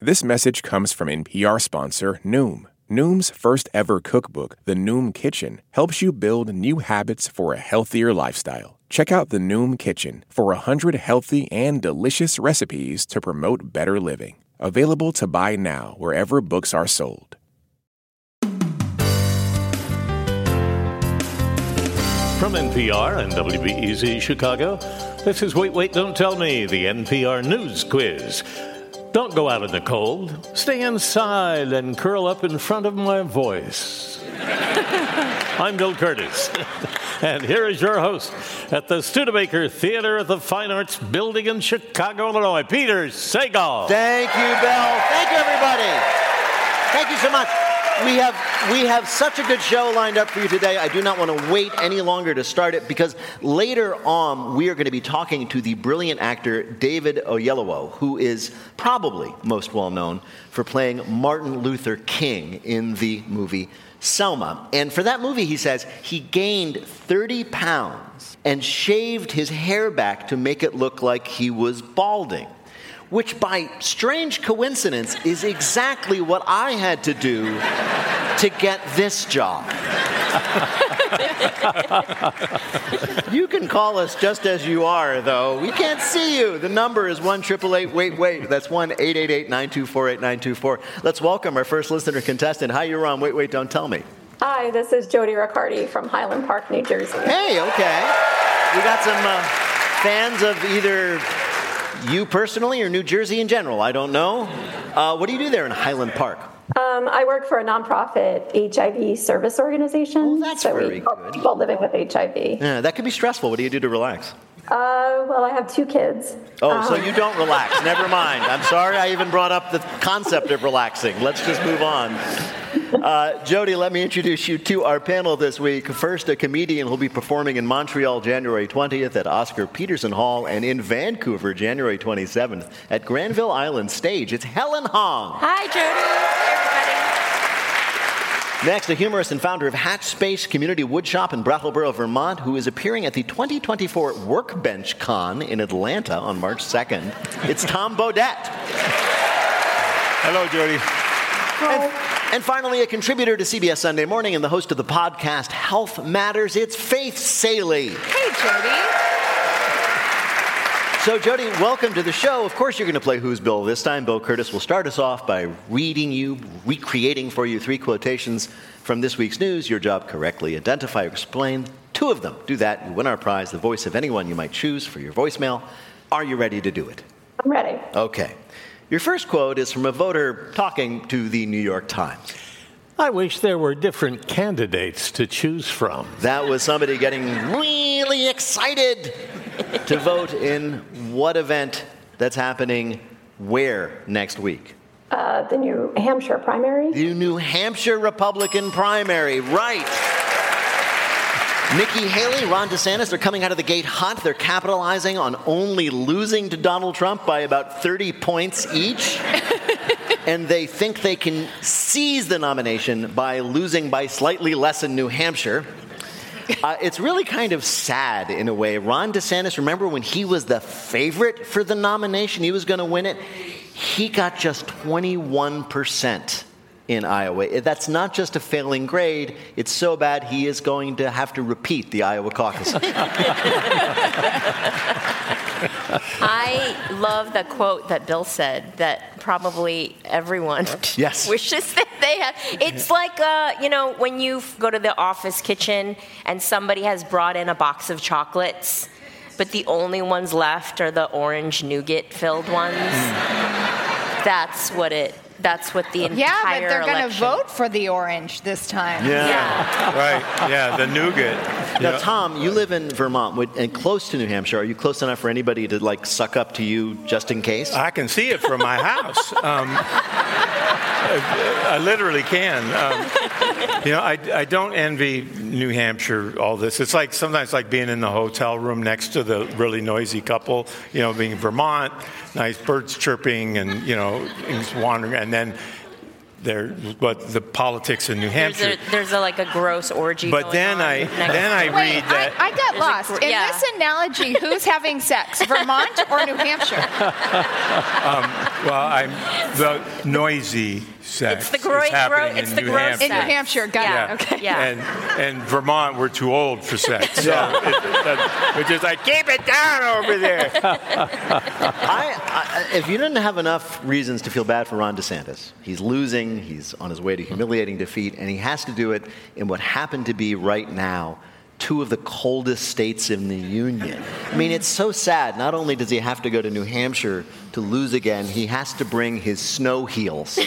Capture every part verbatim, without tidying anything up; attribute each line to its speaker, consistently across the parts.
Speaker 1: This message comes from N P R sponsor Noom. Noom's first ever cookbook, The Noom Kitchen, helps you build new habits for a healthier lifestyle. Check out The Noom Kitchen for one hundred healthy and delicious recipes to promote better living. Available to buy now wherever books are sold.
Speaker 2: From N P R and W B E Z Chicago, this is Wait, Wait, Don't Tell Me, the N P R News Quiz. Don't go out in the cold. Stay inside and curl up in front of my voice. I'm Bill Curtis, and here is your host at the Studebaker Theater of the Fine Arts Building in Chicago, Illinois, Peter Sagal.
Speaker 3: Thank you, Bill. Thank you, everybody. Thank you so much. We have we have such a good show lined up for you today. I do not want to wait any longer to start it because later on we are going to be talking to the brilliant actor David Oyelowo, who is probably most well known for playing Martin Luther King in the movie Selma. And for that movie, he says, he gained thirty pounds and shaved his hair back to make it look like he was balding, which by strange coincidence is exactly what I had to do to get this job. You can call us just as you are, though. We can't see you. The number is one eight eight eight, wait, wait. That's one eight eight eight, nine two four, eight nine two four. Let's welcome our first listener contestant. Hi, you're on Wait, Wait, Don't Tell Me.
Speaker 4: Hi, this is Jody Riccardi from Highland Park, New Jersey.
Speaker 3: Hey, okay. We got some uh, fans of either you personally or New Jersey in general. I don't know. Uh, what do you do there in Highland Park?
Speaker 4: Um, I work for a nonprofit H I V service organization.
Speaker 3: Oh, that's
Speaker 4: so
Speaker 3: very
Speaker 4: we help
Speaker 3: good.
Speaker 4: people living with H I V.
Speaker 3: Yeah, that could be stressful. What do you do to relax?
Speaker 4: Uh, well, I have two kids.
Speaker 3: Oh,
Speaker 4: um,
Speaker 3: so you don't relax. Never mind. I'm sorry I even brought up the concept of relaxing. Let's just move on. Uh, Jody, let me introduce you to our panel this week. First, a comedian who'll be performing in Montreal January twentieth at Oscar Peterson Hall and in Vancouver January twenty-seventh at Granville Island Stage. It's Helen Hong.
Speaker 5: Hi, Jody.
Speaker 3: Next, a humorist and founder of Hatch Space Community Woodshop in Brattleboro, Vermont, who is appearing at the twenty twenty-four Workbench Con in Atlanta on March second. It's Tom Bodett.
Speaker 6: Hello, Jody.
Speaker 3: And, and finally, a contributor to C B S Sunday Morning and the host of the podcast Health Matters, it's Faith Salie.
Speaker 5: Hey, Jody.
Speaker 3: So, Jody, welcome to the show. Of course, you're going to play Who's Bill this time. Bill Curtis will start us off by reading you, recreating for you three quotations from this week's news. Your job, correctly identify or explain two of them. Do that, you win our prize, the voice of anyone you might choose for your voicemail. Are you ready to do it?
Speaker 4: I'm ready.
Speaker 3: Okay. Your first quote is from a voter talking to the New York Times.
Speaker 2: I wish there were different candidates to choose from.
Speaker 3: That was somebody getting really excited to vote in what event that's happening where next week?
Speaker 4: Uh, the New Hampshire primary.
Speaker 3: The New Hampshire Republican primary, right. Nikki Haley, Ron DeSantis, they're coming out of the gate hot. They're capitalizing on only losing to Donald Trump by about thirty points each. And they think they can seize the nomination by losing by slightly less in New Hampshire. Uh, it's really kind of sad in a way. Ron DeSantis, remember when he was the favorite for the nomination? He was going to win it. He got just twenty-one percent in Iowa. That's not just a failing grade. It's so bad he is going to have to repeat the Iowa caucus.
Speaker 5: I love the quote that Bill said that probably everyone
Speaker 3: yes.
Speaker 5: wishes that they had. It's like, uh, you know, when you go to the office kitchen and somebody has brought in a box of chocolates, but the only ones left are the orange nougat-filled ones. That's what it... That's what the entire
Speaker 7: Yeah, but they're going to
Speaker 5: election...
Speaker 7: vote for the orange this time.
Speaker 3: Yeah.
Speaker 5: yeah.
Speaker 6: Right, yeah, the nougat.
Speaker 3: Now,
Speaker 6: Yeah.
Speaker 3: Tom, you live in Vermont and close to New Hampshire. Are you close enough for anybody to, like, suck up to you just in case?
Speaker 6: I can see it from my house. Um, I, I literally can. Um, you know, I, I don't envy New Hampshire, all this. It's like sometimes like being in the hotel room next to the really noisy couple, you know, being in Vermont, nice birds chirping and, you know, things wandering. And then there, but the politics in New Hampshire.
Speaker 5: There's, a, there's a, like a gross orgy.
Speaker 6: But
Speaker 5: going
Speaker 6: then
Speaker 5: on
Speaker 6: I
Speaker 5: next
Speaker 6: then I
Speaker 5: door.
Speaker 7: Wait,
Speaker 6: read that.
Speaker 7: I, I got
Speaker 5: There's a
Speaker 7: lost.
Speaker 5: gr-
Speaker 7: In
Speaker 5: yeah.
Speaker 7: this analogy, who's having sex, Vermont or New Hampshire?
Speaker 6: Um, Well, I'm the noisy sex.
Speaker 5: It's the gross.
Speaker 6: is happening
Speaker 5: It's
Speaker 6: in
Speaker 5: the
Speaker 6: New
Speaker 5: gross.
Speaker 6: Hampshire.
Speaker 7: In New Hampshire, got
Speaker 6: Yeah.
Speaker 7: it. Okay.
Speaker 5: Yeah.
Speaker 6: And and Vermont, we're too old for sex. So it, it, we're just like, keep it down over there.
Speaker 3: I, I, if you didn't have enough reasons to feel bad for Ron DeSantis, he's losing, he's on his way to humiliating defeat, and he has to do it in what happened to be right now two of the coldest states in the union. I mean, it's so sad. Not only does he have to go to New Hampshire to lose again, he has to bring his snow heels.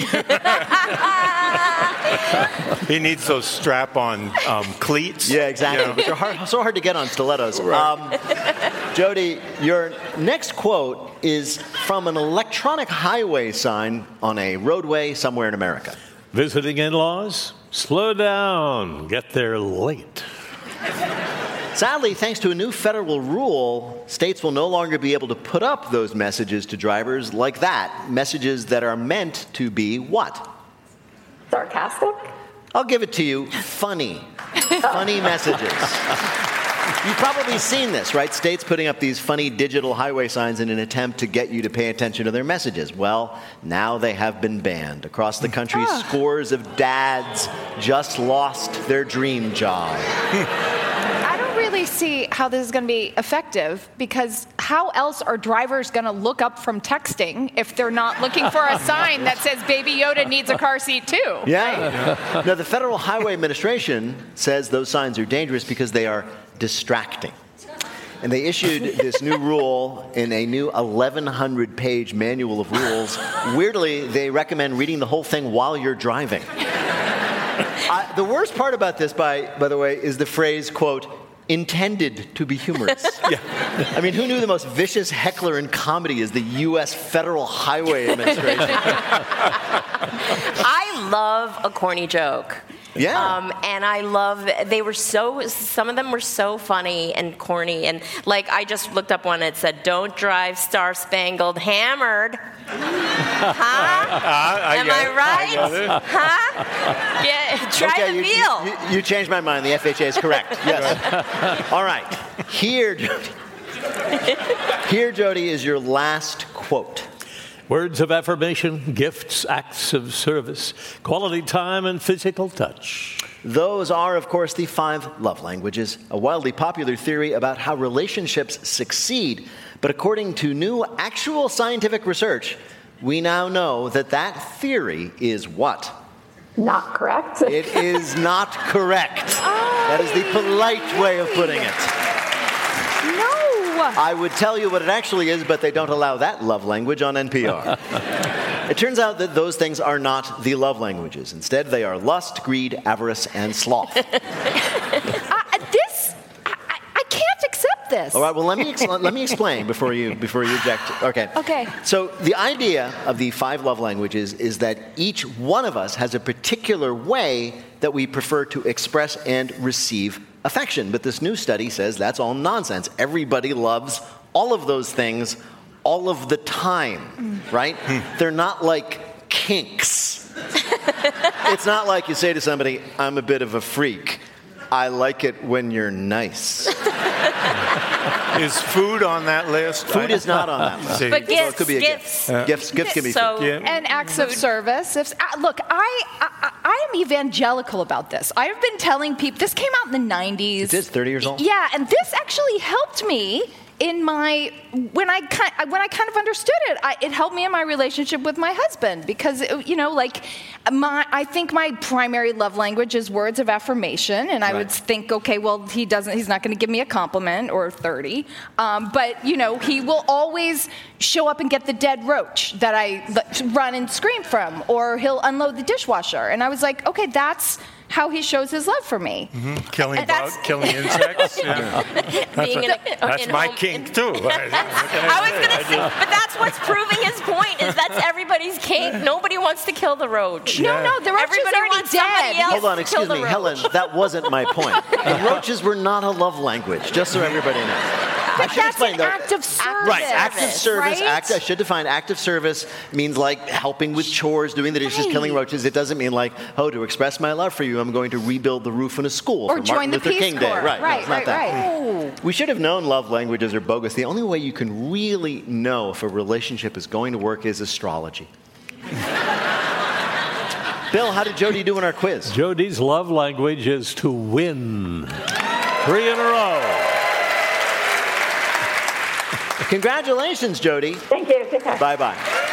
Speaker 6: He needs those strap-on um, cleats.
Speaker 3: Yeah, exactly.
Speaker 6: You know?
Speaker 3: Which are hard, so hard to get on stilettos. Um, Jody, your next quote is from an electronic highway sign on a roadway somewhere in America.
Speaker 2: Visiting in-laws? Slow down. Get there late.
Speaker 3: Sadly, thanks to a new federal rule, states will no longer be able to put up those messages to drivers like that. Messages that are meant to be what?
Speaker 4: Sarcastic?
Speaker 3: I'll give it to you. Funny. Funny messages. You've probably seen this, right? States putting up these funny digital highway signs in an attempt to get you to pay attention to their messages. Well, now they have been banned. Across the country,
Speaker 7: Ah.
Speaker 3: scores of dads just lost their dream job.
Speaker 7: I don't really see how this is going to be effective, because how else are drivers going to look up from texting if they're not looking for a sign that says Baby Yoda needs a car seat too?
Speaker 3: Yeah. Now, the Federal Highway Administration says those signs are dangerous because they are distracting. And they issued this new rule in a new eleven hundred page manual of rules. Weirdly, they recommend reading the whole thing while you're driving. Uh, the worst part about this, by, by the way, is the phrase, quote, intended to be humorous. Yeah. I mean, who knew the most vicious heckler in comedy is the U S Federal Highway Administration?
Speaker 5: I love a corny joke.
Speaker 3: Yeah.
Speaker 5: Um, and I love, they were so, some of them were so funny and corny. And like, I just looked up one that said, don't drive Star Spangled Hammered. Huh?
Speaker 6: Uh,
Speaker 5: Am
Speaker 6: get
Speaker 5: I
Speaker 6: it.
Speaker 5: right?
Speaker 6: I get it.
Speaker 5: Huh? Yeah, try
Speaker 3: Okay,
Speaker 5: the
Speaker 3: you,
Speaker 5: veal.
Speaker 3: you, you changed my mind. The F H A is correct. Yes. All right. Here, Jody. Here, Jody, is your last quote.
Speaker 2: Words of affirmation, gifts, acts of service, quality time, and physical touch.
Speaker 3: Those are, of course, the five love languages, a wildly popular theory about how relationships succeed. But according to new actual scientific research, we now know that that theory is what?
Speaker 4: Not correct.
Speaker 3: It is not correct. That is the polite way of putting it.
Speaker 7: No.
Speaker 3: I would tell you what it actually is, but they don't allow that love language on N P R. It turns out that those things are not the love languages. Instead, they are lust, greed, avarice, and sloth.
Speaker 7: Uh, this, I, I- I can't accept this.
Speaker 3: All right, well, let me ex- let me explain before you before you object. Okay.
Speaker 7: Okay.
Speaker 3: So the idea of the five love languages is that each one of us has a particular way that we prefer to express and receive affection. But this new study says that's all nonsense. Everybody loves all of those things all of the time, right? They're not like kinks. It's not like you say to somebody, I'm a bit of a freak. I like it when you're nice.
Speaker 6: Is food on that list?
Speaker 3: Food is not on that list.
Speaker 6: See.
Speaker 5: But
Speaker 3: Well, it
Speaker 5: gifts,
Speaker 3: could be a
Speaker 5: gifts.
Speaker 3: gift. Gifts, gifts can be
Speaker 5: So,
Speaker 3: food.
Speaker 6: Yeah.
Speaker 7: And acts of service. If, uh, look, I, I I am evangelical about this. I have been telling people, this came out in the nineties.
Speaker 3: It is thirty years old?
Speaker 7: Yeah, and this actually helped me in my, when I kind, when I kind of understood it. I, it helped me in my relationship with my husband, because, it, you know, like, my, I think my primary love language is words of affirmation, and I would think, okay, well, he doesn't, he's not going to give me a compliment or thirty, um, but, you know, he will always show up and get the dead roach that I l- run and scream from, or he'll unload the dishwasher. And I was like, okay, that's how he shows his love for me.
Speaker 6: Mm-hmm. Killing
Speaker 7: And that's-
Speaker 6: bugs, killing insects. Yeah.
Speaker 5: Being in a,
Speaker 6: That's
Speaker 5: in
Speaker 6: my
Speaker 5: home-
Speaker 6: kink too.
Speaker 5: I was going to say, but that's what's proving his point, is that's everybody's kink. Nobody wants to kill the roach.
Speaker 7: No, no, the roach is
Speaker 5: Everybody
Speaker 7: already
Speaker 5: wants somebody
Speaker 7: dead.
Speaker 5: else
Speaker 3: Hold on,
Speaker 5: to
Speaker 3: excuse
Speaker 5: kill
Speaker 3: me,
Speaker 5: the
Speaker 3: Helen,
Speaker 5: roach.
Speaker 3: that wasn't my point. The roaches were not a love language, just so everybody knows.
Speaker 7: but
Speaker 3: should
Speaker 7: that's
Speaker 3: explain,
Speaker 7: an
Speaker 3: though.
Speaker 7: act of service.
Speaker 3: Right, active service.
Speaker 7: Right?
Speaker 3: Act, I should define active service means like helping with chores, doing the dishes,
Speaker 7: Right.
Speaker 3: killing roaches. It doesn't mean like, oh, to express my love for you, I'm going to rebuild the roof in a school
Speaker 7: Or
Speaker 3: for
Speaker 7: join
Speaker 3: Martin
Speaker 7: the
Speaker 3: Luther
Speaker 7: Peace
Speaker 3: King Day.
Speaker 7: Corps.
Speaker 3: Right, no,
Speaker 7: Right,
Speaker 3: it's not
Speaker 7: right,
Speaker 3: that.
Speaker 7: right.
Speaker 3: We should have known love languages are bogus. The only way you can really know if a relationship is going to work is astrology. Bill, how did Jody do in our quiz?
Speaker 2: Jody's love language is to win. Three in a row.
Speaker 3: Congratulations, Jody.
Speaker 4: Thank you. Take care.
Speaker 3: Bye-bye.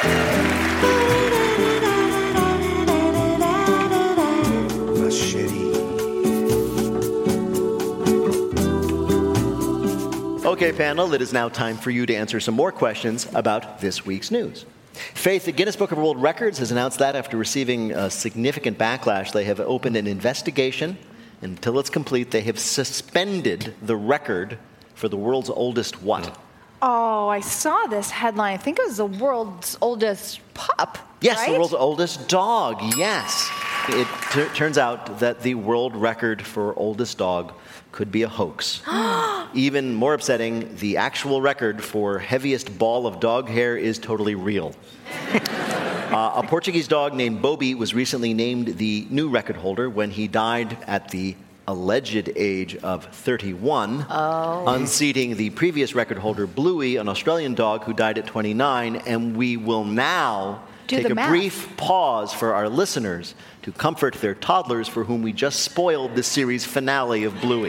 Speaker 3: Okay, panel, it is now time for you to answer some more questions about this week's news. Faith, the Guinness Book of World Records has announced that after receiving a significant backlash, they have opened an investigation. Until it's complete, they have suspended the record for the world's oldest what?
Speaker 7: Oh, I saw this headline. I think it was the world's oldest pup.
Speaker 3: Yes,
Speaker 7: right?
Speaker 3: the world's oldest dog, yes. It t- turns out that the world record for oldest dog could be a hoax. Even more upsetting, the actual record for heaviest ball of dog hair is totally real. uh, a Portuguese dog named Bobby was recently named the new record holder when he died at the alleged age of thirty-one,
Speaker 7: oh.
Speaker 3: unseating the previous record holder, Bluey, an Australian dog who died at twenty-nine. And we will now
Speaker 7: Do
Speaker 3: take
Speaker 7: the
Speaker 3: a
Speaker 7: math.
Speaker 3: brief pause for our listeners to comfort their toddlers for whom we just spoiled the series finale of Bluey.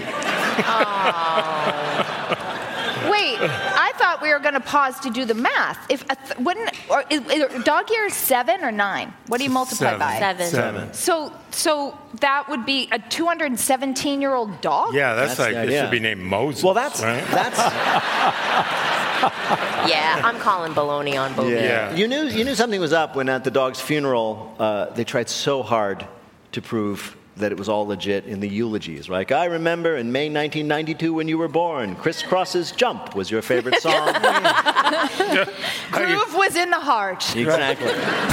Speaker 7: Wait, I thought we were going to pause to do the math. If a th- wouldn't or is, is dog year is seven or nine? What do you multiply
Speaker 6: Seven.
Speaker 7: by?
Speaker 5: Seven.
Speaker 6: Seven.
Speaker 7: So, so that would be a two hundred seventeen-year-old dog.
Speaker 6: Yeah, that's,
Speaker 3: That's
Speaker 6: like,
Speaker 3: the
Speaker 6: it
Speaker 3: idea.
Speaker 6: should be named Moses.
Speaker 3: Well, that's
Speaker 6: right?
Speaker 3: that's
Speaker 5: Yeah, I'm calling baloney on Bobby.
Speaker 6: Yeah.
Speaker 3: You knew you knew something was up when at the dog's funeral uh, they tried so hard to prove that it was all legit in the eulogies. Like, I remember in May nineteen ninety-two when you were born, Criss Cross's Jump was your favorite song.
Speaker 7: Groove was in the heart.
Speaker 3: Exactly.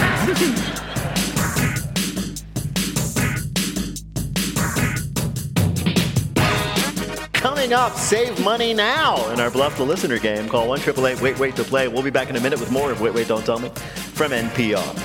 Speaker 3: Coming up, save money now in our Bluff the Listener game. Call one eight eight eight wait wait to play. We'll be back in a minute with more of Wait, Wait, Don't Tell Me from N P R.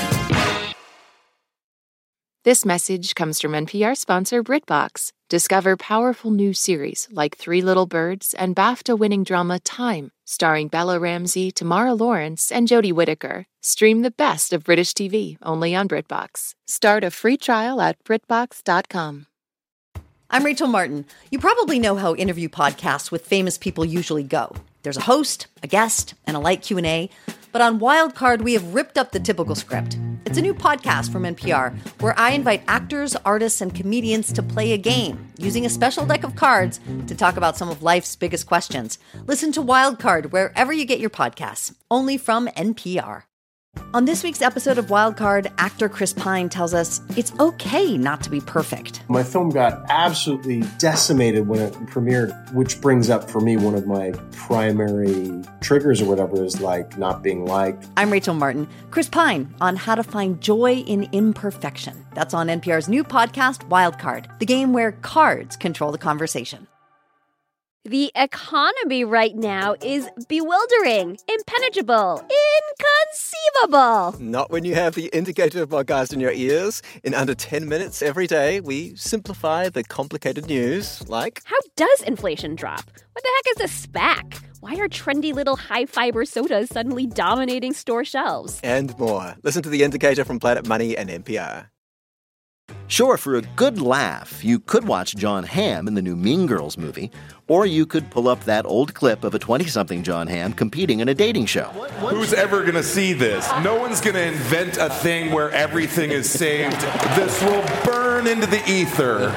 Speaker 8: This message comes from N P R sponsor BritBox. Discover powerful new series like Three Little Birds and BAFTA-winning drama Time, starring Bella Ramsey, Tamara Lawrence, and Jodie Whittaker. Stream the best of British T V only on BritBox. Start a free trial at britbox dot com.
Speaker 9: I'm Rachel Martin. You probably know how interview podcasts with famous people usually go. There's a host, a guest, and a light Q and A. But on Wildcard, we have ripped up the typical script. It's a new podcast from N P R where I invite actors, artists, and comedians to play a game using a special deck of cards to talk about some of life's biggest questions. Listen to Wildcard wherever you get your podcasts, only from N P R. On this week's episode of Wildcard, actor Chris Pine tells us it's okay not to be perfect.
Speaker 10: My film got absolutely decimated when it premiered, which brings up for me one of my primary triggers or whatever is like not being liked.
Speaker 9: I'm Rachel Martin. Chris Pine on how to find joy in imperfection. That's on N P R's new podcast, Wildcard, the game where cards control the conversation.
Speaker 11: The economy right now is bewildering, impenetrable, inconceivable.
Speaker 12: Not when you have the Indicator podcast in your ears. In under ten minutes every day, we simplify the complicated news, like...
Speaker 11: How does inflation drop? What the heck is a SPAC? Why are trendy little high-fiber sodas suddenly dominating store shelves?
Speaker 12: And more. Listen to The Indicator from Planet Money and N P R.
Speaker 3: Sure, for a good laugh, you could watch Jon Hamm in the new Mean Girls movie, or you could pull up that old clip of a twenty-something Jon Hamm competing in a dating show.
Speaker 13: Who's ever going to see this? No one's going to invent a thing where everything is saved. This will burn into the ether,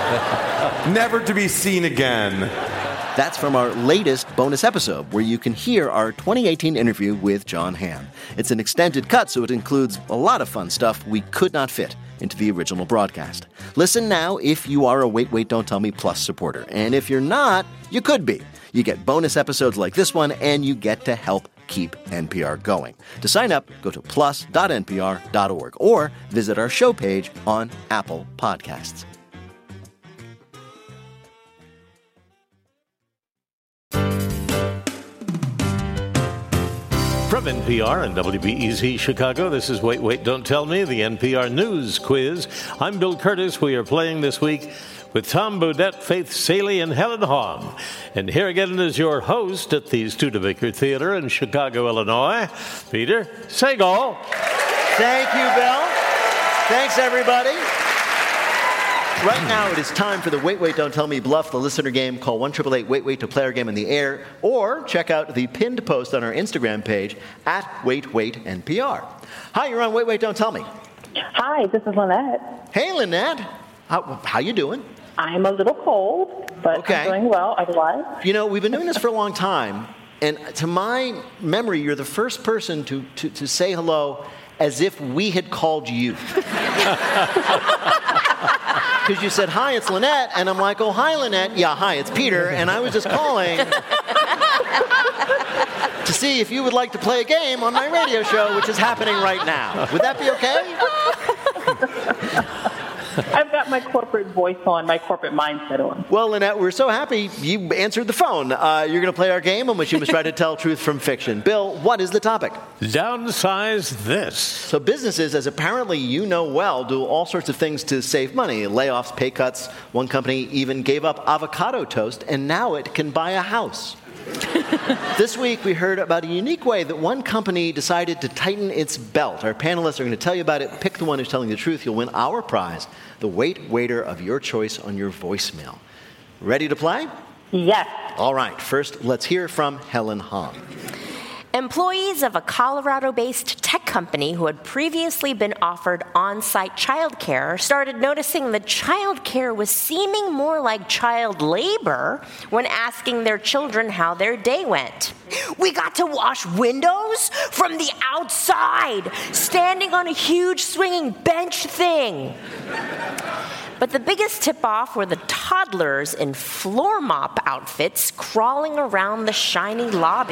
Speaker 13: never to be seen again.
Speaker 3: That's from our latest bonus episode, where you can hear our twenty eighteen interview with Jon Hamm. It's an extended cut, so it includes a lot of fun stuff we could not fit into the original broadcast. Listen now if you are a Wait, Wait, Don't Tell Me Plus supporter. And if you're not, you could be. You get bonus episodes like this one, and you get to help keep N P R going. To sign up, go to plus dot n p r dot org or visit our show page on Apple Podcasts.
Speaker 2: P R and W B E Z Chicago. This is Wait, Wait, Don't Tell Me, the N P R News Quiz. I'm Bill Curtis. We are playing this week with Tom Bodett, Faith Salie, and Helen Hong. And here again is your host at the Studebaker Theater in Chicago, Illinois, Peter Sagal.
Speaker 3: Thank you, Bill. Thanks, everybody. Right now, it is time for the Wait, Wait, Don't Tell Me Bluff the Listener game. Call one eight eight eight, wait, wait to play our game in the air, or check out the pinned post on our Instagram page at Wait, Wait, N P R. Hi, you're on Wait, Wait, Don't Tell Me.
Speaker 14: Hi, this is Lynette.
Speaker 3: Hey, Lynette. How, how you doing?
Speaker 14: I'm a little cold, but
Speaker 3: okay.
Speaker 14: I'm doing well otherwise.
Speaker 3: You know, we've been doing this for a long time, and to my memory, you're the first person to, to, to say hello as if we had called you. Because you said, hi, it's Lynette, and I'm like, oh, hi, Lynette. Yeah, hi, it's Peter, and I was just calling to see if you would like to play a game on my radio show, which is happening right now. Would that be okay?
Speaker 14: I've got my corporate voice on, my corporate mindset on.
Speaker 3: Well, Lynette, we're so happy you answered the phone. Uh, you're going to play our game in which you must try to tell truth from fiction. Bill, what is the topic?
Speaker 2: Downsize this.
Speaker 3: So businesses, as apparently you know well, do all sorts of things to save money. Layoffs, pay cuts. One company even gave up avocado toast, and now it can buy a house. This week, we heard about a unique way that one company decided to tighten its belt. Our panelists are going to tell you about it. Pick the one who's telling the truth. You'll win our prize, the Wait Waiter of your choice on your voicemail. Ready to play?
Speaker 14: Yes.
Speaker 3: All right. First, let's hear from Helen Hong.
Speaker 5: Employees of a Colorado-based tech company who had previously been offered on-site childcare started noticing that childcare was seeming more like child labor when asking their children how their day went. We got to wash windows from the outside, standing on a huge swinging bench thing. But the biggest tip-off were the toddlers in floor mop outfits crawling around the shiny lobby.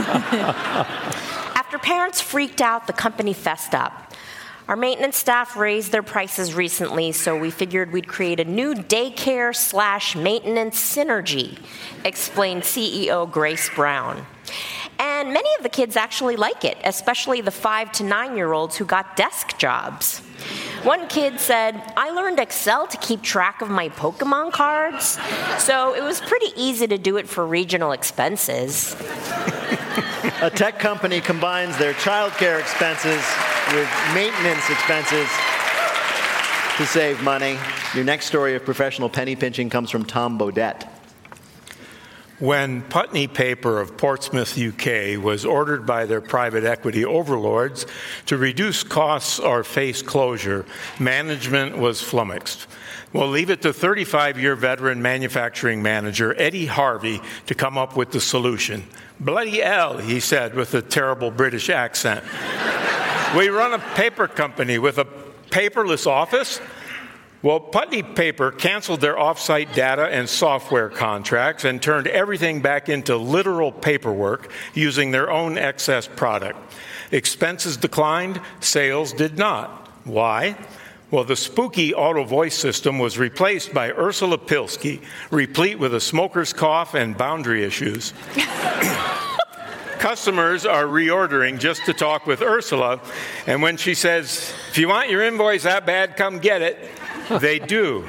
Speaker 5: After parents freaked out, the company fessed up. Our maintenance staff raised their prices recently, so we figured we'd create a new daycare slash maintenance synergy, explained C E O Grace Brown. And many of the kids actually like it, especially the five to nine-year-olds who got desk jobs. One kid said, I learned Excel to keep track of my Pokemon cards, so it was pretty easy to do it for regional expenses.
Speaker 3: A tech company combines their childcare expenses with maintenance expenses to save money. Your next story of professional penny pinching comes from Tom Bodett.
Speaker 6: When Putney Paper of Portsmouth, U K, was ordered by their private equity overlords to reduce costs or face closure, management was flummoxed. We'll leave it to thirty-five-year veteran manufacturing manager Eddie Harvey to come up with the solution. Bloody hell, he said with a terrible British accent. We run a paper company with a paperless office? Well, Putney Paper canceled their off-site data and software contracts and turned everything back into literal paperwork using their own excess product. Expenses declined, sales did not. Why? Well, the spooky auto voice system was replaced by Ursula Pilsky, replete with a smoker's cough and boundary issues. Customers are reordering just to talk with Ursula, and when she says, if you want your invoice that bad, come get it, they do.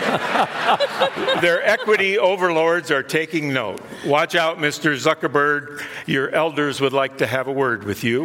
Speaker 6: Their equity overlords are taking note. Watch out, Mister Zuckerberg. Your elders would like to have a word with you.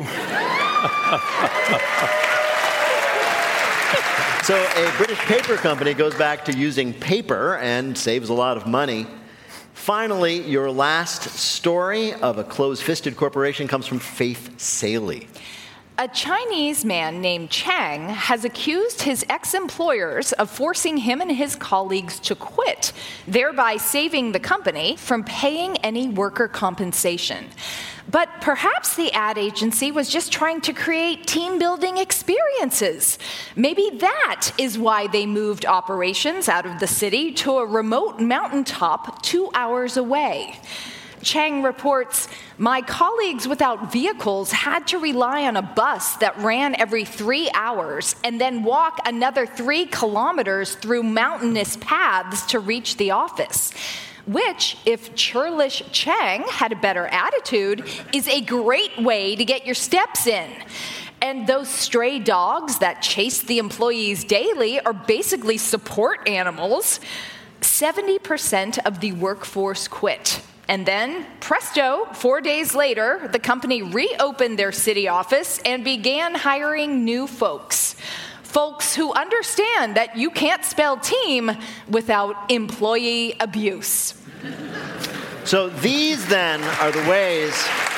Speaker 3: So a British paper company goes back to using paper and saves a lot of money. Finally, your last story of a close-fisted corporation comes from Faith Salie.
Speaker 7: A Chinese man named Chang has accused his ex-employers of forcing him and his colleagues to quit, thereby saving the company from paying any worker compensation. But perhaps the ad agency was just trying to create team-building experiences. Maybe that is why they moved operations out of the city to a remote mountaintop two hours away. Chang reports, my colleagues without vehicles had to rely on a bus that ran every three hours and then walk another three kilometers through mountainous paths to reach the office. which, if Churlish Chang had a better attitude, is a great way to get your steps in. And those stray dogs that chase the employees daily are basically support animals. seventy percent of the workforce quit. And then, presto, four days later, the company reopened their city office and began hiring new folks. Folks who understand that you can't spell team without employee abuse.
Speaker 3: So these, then, are the ways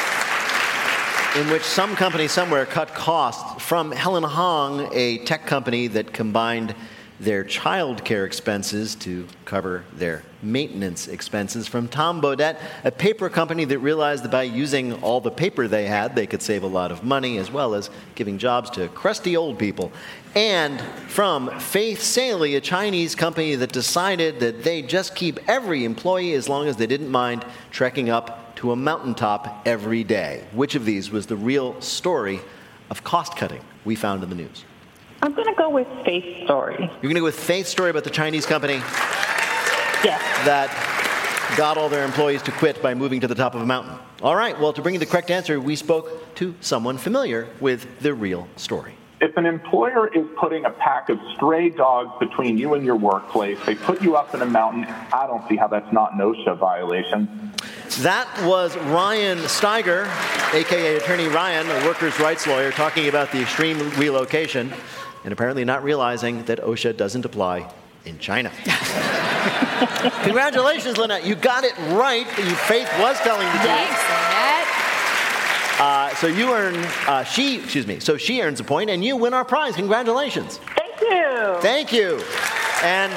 Speaker 3: in which some company somewhere cut costs from Helen Hong, a tech company that combined their child care expenses to cover their maintenance expenses, from Tom Bodett, a paper company that realized that by using all the paper they had, they could save a lot of money, as well as giving jobs to crusty old people. And from Faith Salie, a Chinese company that decided that they'd just keep every employee as long as they didn't mind trekking up to a mountaintop every day. Which of these was the real story of cost cutting we found in the news?
Speaker 14: I'm going to go with Faith's story.
Speaker 3: You're going to go with Faith's story about the Chinese company
Speaker 14: yes.
Speaker 3: that got all their employees to quit by moving to the top of a mountain. All right, well, to bring you the correct answer, we spoke to someone familiar with the real story.
Speaker 15: If an employer is putting a pack of stray dogs between you and your workplace, they put you up in a mountain, I don't see how that's not an OSHA violation.
Speaker 3: That was Ryan Steiger, a k a. Attorney Ryan, a workers' rights lawyer, talking about the extreme relocation and apparently not realizing that OSHA doesn't apply in China. Congratulations, Lynette. You got it right. Faith was telling the truth.
Speaker 7: Thanks, Lynette.
Speaker 3: Uh, so you earn, uh, she, excuse me, so she earns a point and you win our prize. Congratulations.
Speaker 14: Thank you.
Speaker 3: Thank you. And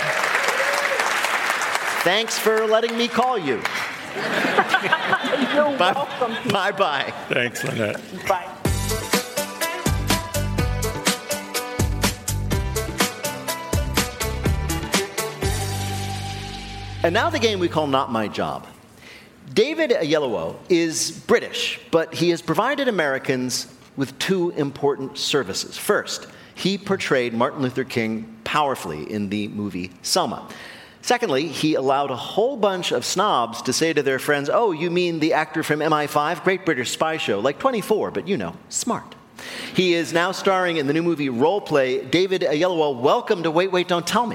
Speaker 3: thanks for letting me call you.
Speaker 14: You're
Speaker 3: bye,
Speaker 14: welcome.
Speaker 3: Bye-bye.
Speaker 6: Thanks, Lynette.
Speaker 14: Bye.
Speaker 3: And now the game we call Not My Job. David Oyelowo is British, but he has provided Americans with two important services. First, he portrayed Martin Luther King powerfully in the movie Selma. Secondly, he allowed a whole bunch of snobs to say to their friends, oh, you mean the actor from M I five, Great British Spy Show, like twenty-four, but you know, smart. He is now starring in the new movie Role Play. David Oyelowo, welcome to Wait, Wait, Don't Tell Me.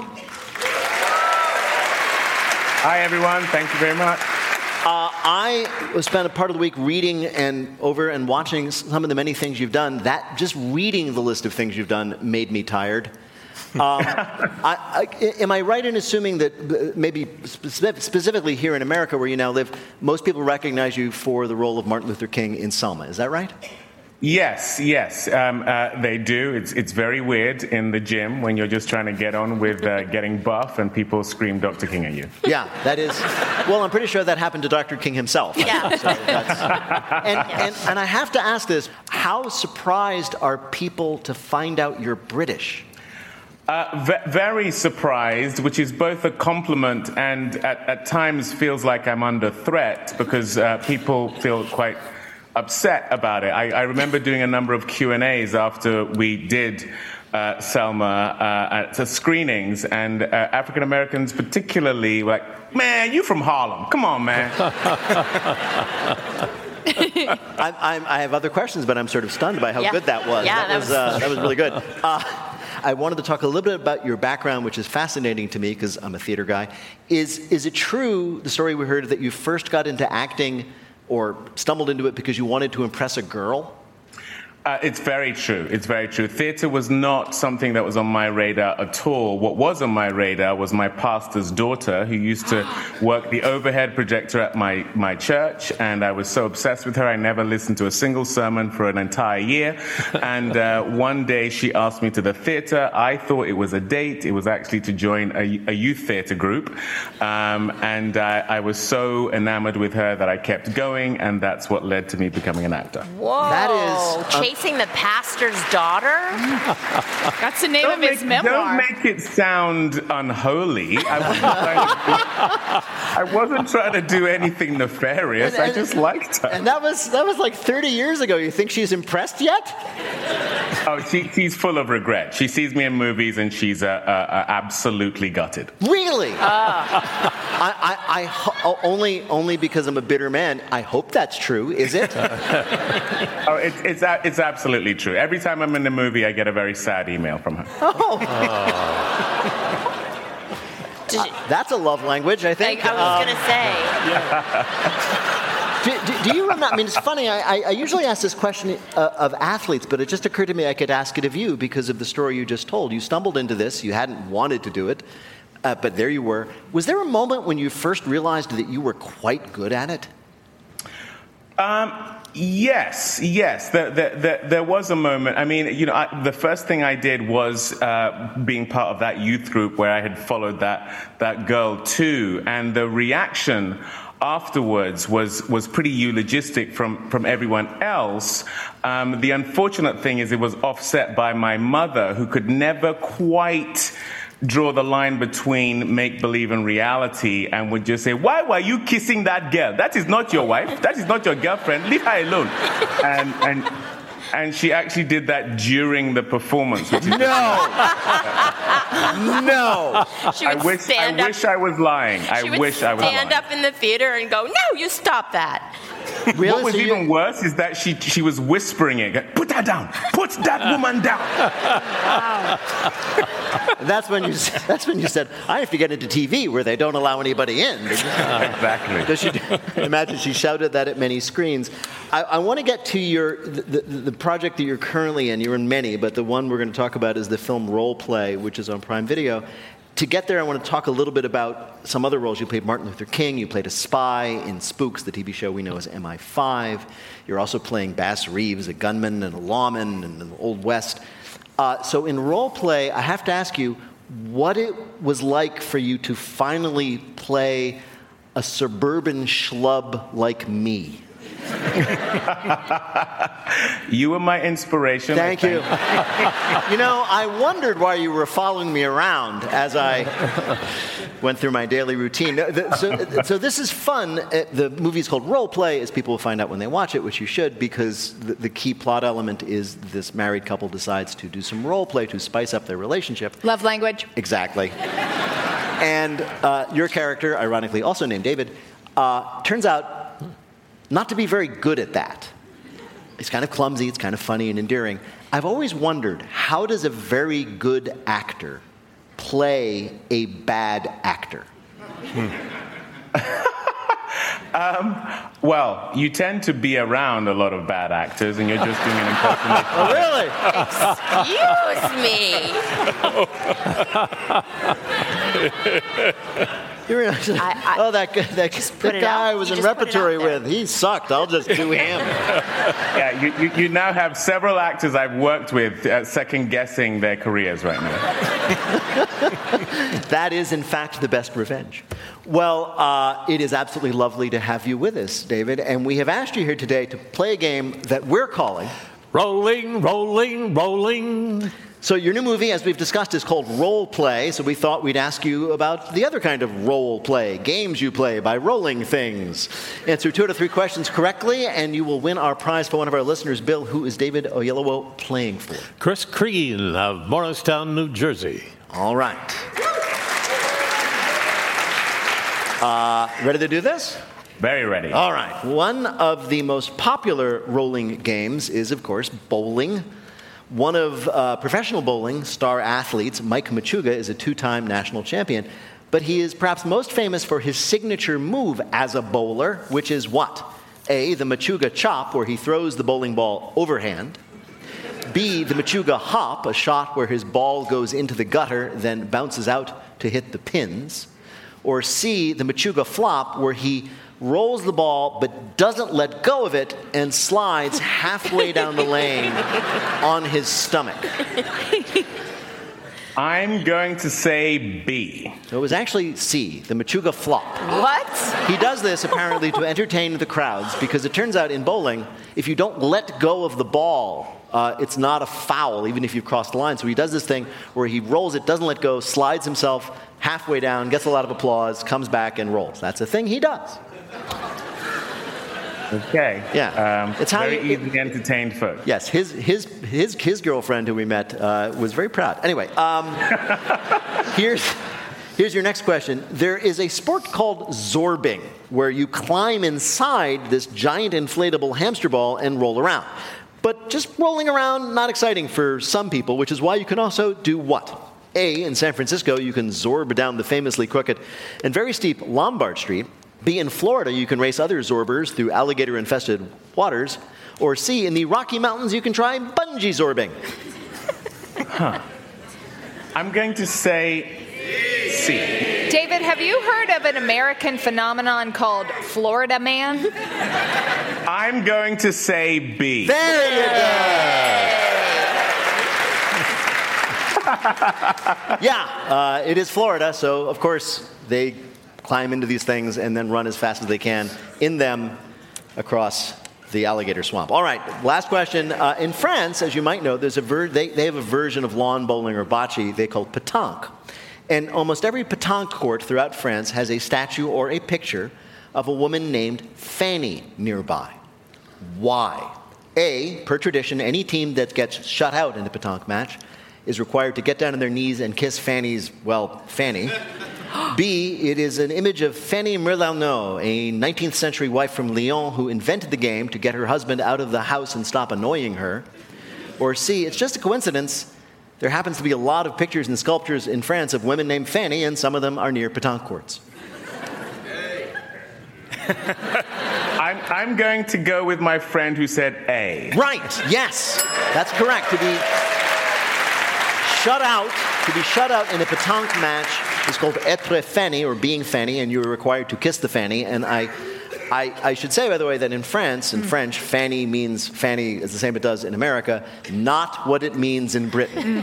Speaker 16: Hi, everyone. Thank you very much.
Speaker 3: Uh, I spent a part of the week reading and over and watching some of the many things you've done. That just reading the list of things you've done made me tired. Um, I, I, am I right in assuming that maybe spe- specifically here in America where you now live, most people recognize you for the role of Martin Luther King in Selma? Is that right?
Speaker 16: Yes, yes, um, uh, they do. It's it's very weird in the gym when you're just trying to get on with uh, getting buff and people scream Doctor King at you.
Speaker 3: Yeah, that is. Well, I'm pretty sure that happened to Doctor King himself.
Speaker 5: Yeah.
Speaker 3: So that's, and, and, and I have to ask this, how surprised are people to find out you're British?
Speaker 16: Uh, v- very surprised, which is both a compliment and at, at times feels like I'm under threat because uh, people feel quite upset about it. I, I remember doing a number of Q and A's after we did uh, Selma uh, at the screenings, and uh, African Americans particularly were like, man, you from Harlem. Come on, man.
Speaker 3: I'm, I'm, I have other questions, but I'm sort of stunned by how
Speaker 5: Yeah.
Speaker 3: good that was.
Speaker 5: Yeah,
Speaker 3: that,
Speaker 5: that
Speaker 3: was,
Speaker 5: was-
Speaker 3: uh, that was really good. Uh, I wanted to talk a little bit about your background, which is fascinating to me because I'm a theater guy. Is, is it true, the story we heard, that you first got into acting or stumbled into it because you wanted to impress a girl?
Speaker 16: Uh, it's very true. It's very true. Theater was not something that was on my radar at all. What was on my radar was my pastor's daughter, who used to work the overhead projector at my, my church, and I was so obsessed with her, I never listened to a single sermon for an entire year. And uh, one day she asked me to the theater. I thought it was a date. It was actually to join a, a youth theater group. Um, and uh, I was so enamored with her that I kept going, and that's what led to me becoming an actor.
Speaker 5: Whoa.
Speaker 3: That is... Um,
Speaker 5: Chasing the pastor's daughter?
Speaker 7: That's the name
Speaker 16: Don't
Speaker 7: of his
Speaker 16: make,
Speaker 7: memoir.
Speaker 16: Don't make it sound unholy. I wasn't, trying to do, I wasn't trying to do anything nefarious.
Speaker 3: And- and-
Speaker 16: I just liked her.
Speaker 3: And that was that was like thirty years ago. You think she's impressed yet?
Speaker 16: Oh, she, she's full of regret. She sees me in movies and she's uh, uh, uh, absolutely gutted.
Speaker 3: Really?
Speaker 5: Uh,
Speaker 3: I, I, I ho- only, only because I'm a bitter man. I hope that's true. Is it?
Speaker 16: Oh, it's it's a- it's absolutely true. Every time I'm in the movie, I get a very sad email from her.
Speaker 3: Oh. Uh, that's a love language, I think.
Speaker 5: I, I was
Speaker 3: Um,
Speaker 5: going to say.
Speaker 3: do, do, do you remember? I mean, it's funny. I, I, I usually ask this question uh, of athletes, but it just occurred to me I could ask it of you because of the story you just told. You stumbled into this. You hadn't wanted to do it, uh, but there you were. Was there a moment when you first realized that you were quite good at it?
Speaker 16: Um, yes, yes. There, there, there, there was a moment. I mean, you know, I, the first thing I did was uh, being part of that youth group where I had followed that that girl too, and the reaction afterwards was was pretty eulogistic from from everyone else. Um, the unfortunate thing is it was offset by my mother, who could never quite draw the line between make-believe and reality, and would just say, why were you kissing that girl? That is not your wife. That is not your girlfriend. Leave her alone. And and and she actually did that during the performance. Which is
Speaker 3: no! No!
Speaker 5: She would
Speaker 16: I wish,
Speaker 5: stand
Speaker 16: I
Speaker 5: up.
Speaker 16: wish I was lying. I
Speaker 5: She would
Speaker 16: wish I was lying.
Speaker 5: stand up in the theater and go, no, you stop that.
Speaker 3: Really?
Speaker 16: What was
Speaker 3: So you-
Speaker 16: even worse is that she she was whispering it. Put her down. Put that woman down.
Speaker 3: That's when you. That's when you said, I have to get into T V where they don't allow anybody in.
Speaker 16: Exactly.
Speaker 3: Does she, imagine she shouted that at many screens. I, I want to get to your the, the, the project that you're currently in. You're in many, but the one we're going to talk about is the film Role Play, which is on Prime Video. To get there, I want to talk a little bit about some other roles. You played Martin Luther King. You played a spy in Spooks, the T V show we know as M I five. You're also playing Bass Reeves, a gunman and a lawman in the Old West. Uh, so in Role Play, I have to ask you what it was like for you to finally play a suburban schlub like me.
Speaker 16: You were my inspiration.
Speaker 3: Thank you. You know, I wondered why you were following me around as I went through my daily routine. So, so this is fun. The movie's called Role Play, as people will find out when they watch it, which you should, because the, the key plot element is this married couple decides to do some role play to spice up their relationship.
Speaker 7: Love language.
Speaker 3: Exactly. And uh, your character, ironically also named David, uh, turns out not to be very good at that. It's kind of clumsy, it's kind of funny and endearing. I've always wondered, how does a very good actor play a bad actor?
Speaker 16: Hmm. um, well, you tend to be around a lot of bad actors, and you're just doing an impersonation.
Speaker 3: Oh, really?
Speaker 5: Excuse me.
Speaker 3: You realize,
Speaker 5: I- I-
Speaker 3: oh, that, gu- that,
Speaker 5: put
Speaker 3: that
Speaker 5: it
Speaker 3: guy I
Speaker 5: out.
Speaker 3: was
Speaker 5: You
Speaker 3: in
Speaker 5: just put it
Speaker 3: repertory
Speaker 5: out there.
Speaker 3: with, he sucked. I'll just do him.
Speaker 16: Yeah, you, you, you now have several actors I've worked with uh, second-guessing their careers right now.
Speaker 3: That is, in fact, the best revenge. Well, uh, it is absolutely lovely to have you with us, David, and we have asked you here today to play a game that we're calling
Speaker 2: Rolling, rolling, rolling.
Speaker 3: So your new movie, as we've discussed, is called Role Play, so we thought we'd ask you about the other kind of role play, games you play by rolling things. Answer two out of three questions correctly, and you will win our prize for one of our listeners. Bill, who is David Oyelowo playing for?
Speaker 2: Chris Crean of Morristown, New Jersey.
Speaker 3: All right. Uh, ready to do this?
Speaker 16: Very ready.
Speaker 3: All right. One of the most popular rolling games is, of course, bowling. One of uh, professional bowling star athletes, Mike Machuga, is a two-time national champion. But he is perhaps most famous for his signature move as a bowler, which is what? A, the Machuga chop, where he throws the bowling ball overhand. B, the Machuga hop, a shot where his ball goes into the gutter, then bounces out to hit the pins. Or C, the Machuga flop, where he rolls the ball but doesn't let go of it and slides halfway down the lane on his stomach.
Speaker 16: I'm going to say B.
Speaker 3: So it was actually C, the Machuga flop.
Speaker 5: What?
Speaker 3: He does this apparently to entertain the crowds because it turns out in bowling, if you don't let go of the ball, uh, it's not a foul, even if you've crossed the line. So he does this thing where he rolls it, doesn't let go, slides himself halfway down, gets a lot of applause, comes back and rolls. That's a thing he does.
Speaker 16: Okay.
Speaker 3: Yeah.
Speaker 16: Um,
Speaker 3: It's how
Speaker 16: very
Speaker 3: you-
Speaker 16: easily entertained folk.
Speaker 3: Yes, his his his his girlfriend who we met uh, was very proud. Anyway, um, here's Here's your next question. There is a sport called zorbing, where you climb inside this giant inflatable hamster ball and roll around. But just rolling around, not exciting for some people, which is why you can also do what? A, in San Francisco, you can zorb down the famously crooked and very steep Lombard Street. B, in Florida, you can race other zorbers through alligator-infested waters. Or C, in the Rocky Mountains, you can try bungee zorbing.
Speaker 16: Huh. I'm going to say C.
Speaker 7: David, have you heard of an American phenomenon called Florida Man?
Speaker 16: I'm going to say B.
Speaker 3: There you go. yeah, uh, it is Florida, so of course they climb into these things and then run as fast as they can in them across the alligator swamp. All right, last question. Uh, in France, as you might know, there's a ver- they, they have a version of lawn bowling or bocce they call pétanque. And almost every pétanque court throughout France has a statue or a picture of a woman named Fanny nearby. Why? A, per tradition, any team that gets shut out in a pétanque match is required to get down on their knees and kiss Fanny's, well, Fanny. B, it is an image of Fanny Merlaunot, a nineteenth century wife from Lyon who invented the game to get her husband out of the house and stop annoying her. Or C, it's just a coincidence. There happens to be a lot of pictures and sculptures in France of women named Fanny, and some of them are near pétanque courts.
Speaker 16: I'm, I'm going to go with my friend who said A.
Speaker 3: Right, yes, that's correct. To be shut out, to be shut out in a pétanque match is called être Fanny, or being Fanny, and you're required to kiss the Fanny. And I, I, I should say, by the way, that in France, in mm. French, Fanny means Fanny is the same it does in America, not what it means in Britain.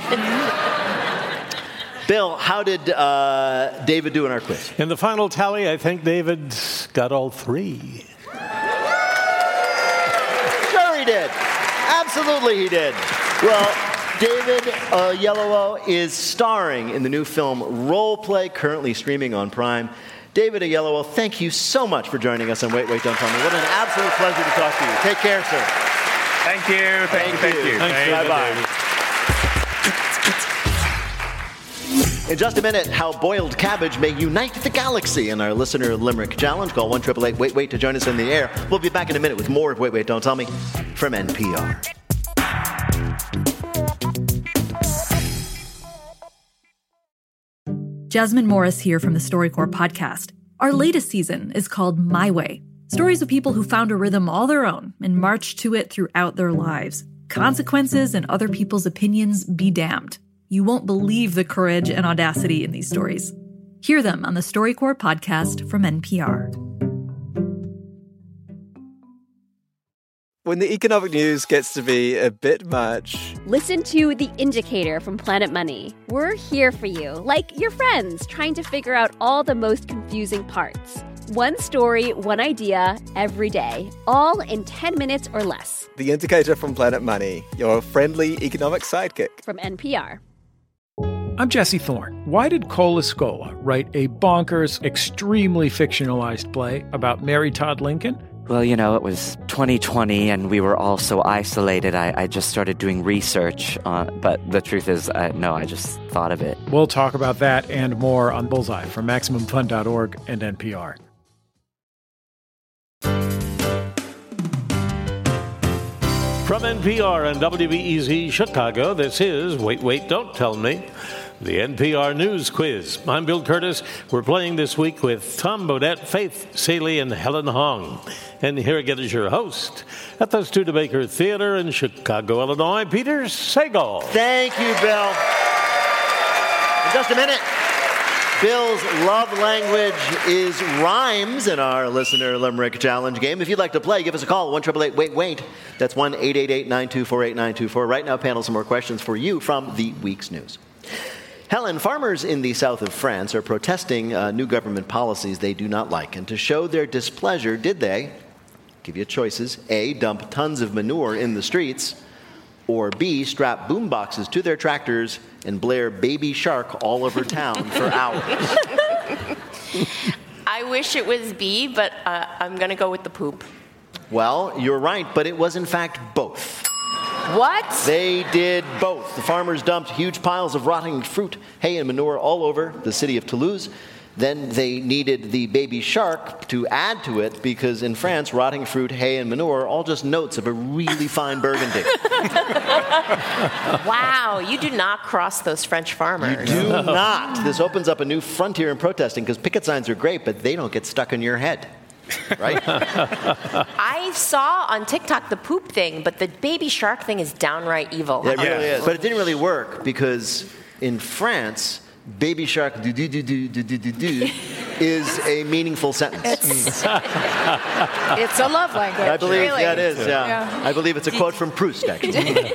Speaker 3: Bill, how did uh, David do in our quiz?
Speaker 2: In the final tally, I think David got all three.
Speaker 3: Sure he did. Absolutely he did. Well, David Oyelowo is starring in the new film Role Play, currently streaming on Prime. David Oyelowo, thank you so much for joining us on Wait, Wait, Don't Tell Me. What an absolute pleasure to talk to you. Take care, sir.
Speaker 16: Thank you. Thank, thank you. Thank you.
Speaker 3: Thanks, bye-bye. In just a minute, how boiled cabbage may unite the galaxy in our listener limerick challenge. Call one eight eight eight wait wait to join us in the air. We'll be back in a minute with more of Wait, Wait, Don't Tell Me from N P R.
Speaker 17: Jasmine Morris here from the StoryCorps podcast. Our latest season is called My Way. Stories of people who found a rhythm all their own and marched to it throughout their lives. Consequences and other people's opinions be damned. You won't believe the courage and audacity in these stories. Hear them on the StoryCorps podcast from N P R.
Speaker 12: When the economic news gets to be a bit much,
Speaker 11: listen to The Indicator from Planet Money. We're here for you, like your friends, trying to figure out all the most confusing parts. One story, one idea, every day, all in ten minutes or less.
Speaker 12: The Indicator from Planet Money, your friendly economic sidekick.
Speaker 11: From N P R.
Speaker 18: I'm Jesse Thorne. Why did Cola Scola write a bonkers, extremely fictionalized play about Mary Todd Lincoln?
Speaker 19: Well, you know, it was twenty twenty and we were all so isolated, I, I just started doing research. On, but the truth is, uh, no, I just thought of it.
Speaker 18: We'll talk about that and more on Bullseye from Maximum Fun dot org and N P R.
Speaker 2: From N P R and W B E Z Chicago, this is Wait, Wait, Don't Tell Me, the N P R News Quiz. I'm Bill Curtis. We're playing this week with Tom Bodett, Faith Salie, and Helen Hong. And here again is your host at the Studebaker Theater in Chicago, Illinois, Peter Sagal.
Speaker 3: Thank you, Bill. In just a minute, Bill's love language is rhymes in our listener limerick challenge game. If you'd like to play, give us a call, one eight eight eight wait wait. That's one eight eight eight nine two four eight nine two four. Right now, panel, some more questions for you from the week's news. Helen, farmers in the south of France are protesting uh, new government policies they do not like. And to show their displeasure, did they, give you choices, A, dump tons of manure in the streets, or B, strap boomboxes to their tractors and blare Baby Shark all over town for hours?
Speaker 5: I wish it was B, but uh, I'm going to go with the poop.
Speaker 3: Well, you're right, but it was in fact both.
Speaker 7: What?
Speaker 3: They did both. The farmers dumped huge piles of rotting fruit, hay, and manure all over the city of Toulouse. Then they needed the baby shark to add to it because in France, rotting fruit, hay, and manure are all just notes of a really fine Burgundy.
Speaker 5: Wow, you do not cross those French farmers.
Speaker 3: You do not. This opens up a new frontier in protesting because picket signs are great, but they don't get stuck in your head. Right?
Speaker 5: I saw on TikTok the poop thing, but the baby shark thing is downright evil.
Speaker 3: It really is. But it didn't really work because in France, baby shark do do do do do do do do is a meaningful sentence.
Speaker 7: It's, it's a love language.
Speaker 3: I believe
Speaker 7: really.
Speaker 3: yeah, it is. Yeah.
Speaker 7: Yeah.
Speaker 3: I believe it's a quote from Proust, actually.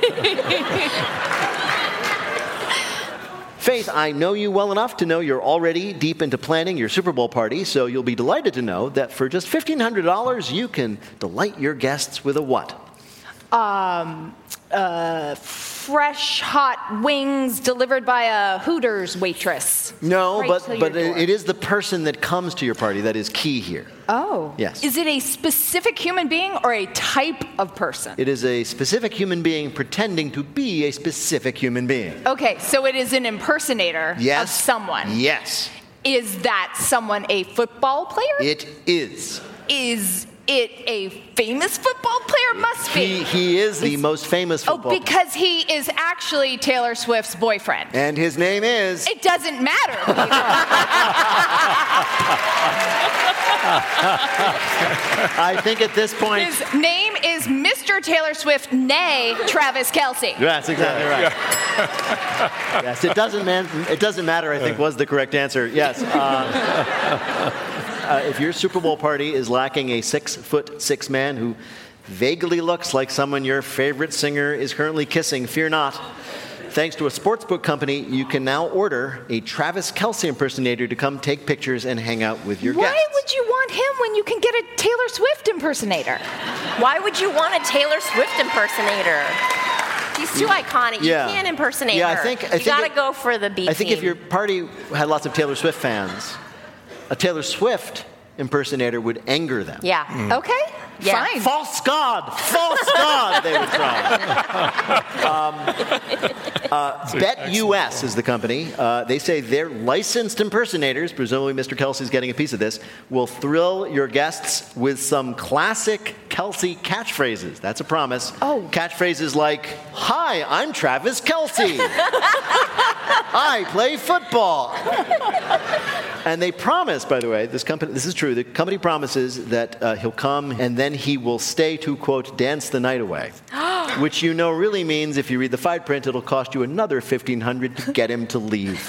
Speaker 3: Faith, I know you well enough to know you're already deep into planning your Super Bowl party, so you'll be delighted to know that for just fifteen hundred dollars, you can delight your guests with a what?
Speaker 7: Um, uh, fresh hot wings delivered by a Hooters waitress.
Speaker 3: No,
Speaker 7: right
Speaker 3: but
Speaker 7: to
Speaker 3: but
Speaker 7: your door.
Speaker 3: it is the person that comes to your party that is key here.
Speaker 7: Oh.
Speaker 3: Yes.
Speaker 7: Is it a specific human being or a type of person?
Speaker 3: It is a specific human being pretending to be a specific human being.
Speaker 7: Okay, so it is an impersonator
Speaker 3: Yes.
Speaker 7: of someone.
Speaker 3: Yes.
Speaker 7: Is that someone a football player?
Speaker 3: It is.
Speaker 7: Is it a famous football player? Must be.
Speaker 3: He, he is the most famous
Speaker 7: Oh,
Speaker 3: football
Speaker 7: because he is actually Taylor Swift's boyfriend.
Speaker 3: And his name is...
Speaker 7: It doesn't matter.
Speaker 3: I think at this point...
Speaker 7: His name is Mister Taylor Swift, nay Travis Kelce.
Speaker 3: That's exactly right. Yes, it doesn't, man, it doesn't matter, I think, was the correct answer. Yes. Uh, uh, if your Super Bowl party is lacking a six-foot six man who vaguely looks like someone your favorite singer is currently kissing, fear not. Thanks to a sportsbook company, you can now order a Travis Kelce impersonator to come take pictures and hang out with your
Speaker 7: Why
Speaker 3: guests.
Speaker 7: would you want him when you can get a Taylor Swift impersonator?
Speaker 5: Why would you want a Taylor Swift impersonator? She's too iconic.
Speaker 3: Yeah.
Speaker 5: You can't impersonate
Speaker 3: Yeah, I
Speaker 5: her.
Speaker 3: think- I
Speaker 5: you
Speaker 3: think
Speaker 5: gotta
Speaker 3: it-
Speaker 5: go for the B
Speaker 3: I think
Speaker 5: team.
Speaker 3: if your party had lots of Taylor Swift fans, a Taylor Swift impersonator would anger them.
Speaker 5: Yeah.
Speaker 3: Mm.
Speaker 7: Okay.
Speaker 5: Yeah.
Speaker 7: Fine.
Speaker 3: False God! False God! They would cry. Um, uh, Bet U S is the company. Uh, they say their licensed impersonators, presumably Mister Kelce's getting a piece of this, will thrill your guests with some classic Kelce catchphrases. That's a promise.
Speaker 7: Oh.
Speaker 3: Catchphrases like, "Hi, I'm Travis Kelce. I play football." And they promise, by the way, this company, this is true, the company promises that uh, he'll come and then he will stay to, quote, dance the night away. Which you know really means, if you read the fine print, it'll cost you another fifteen hundred dollars to get him to leave.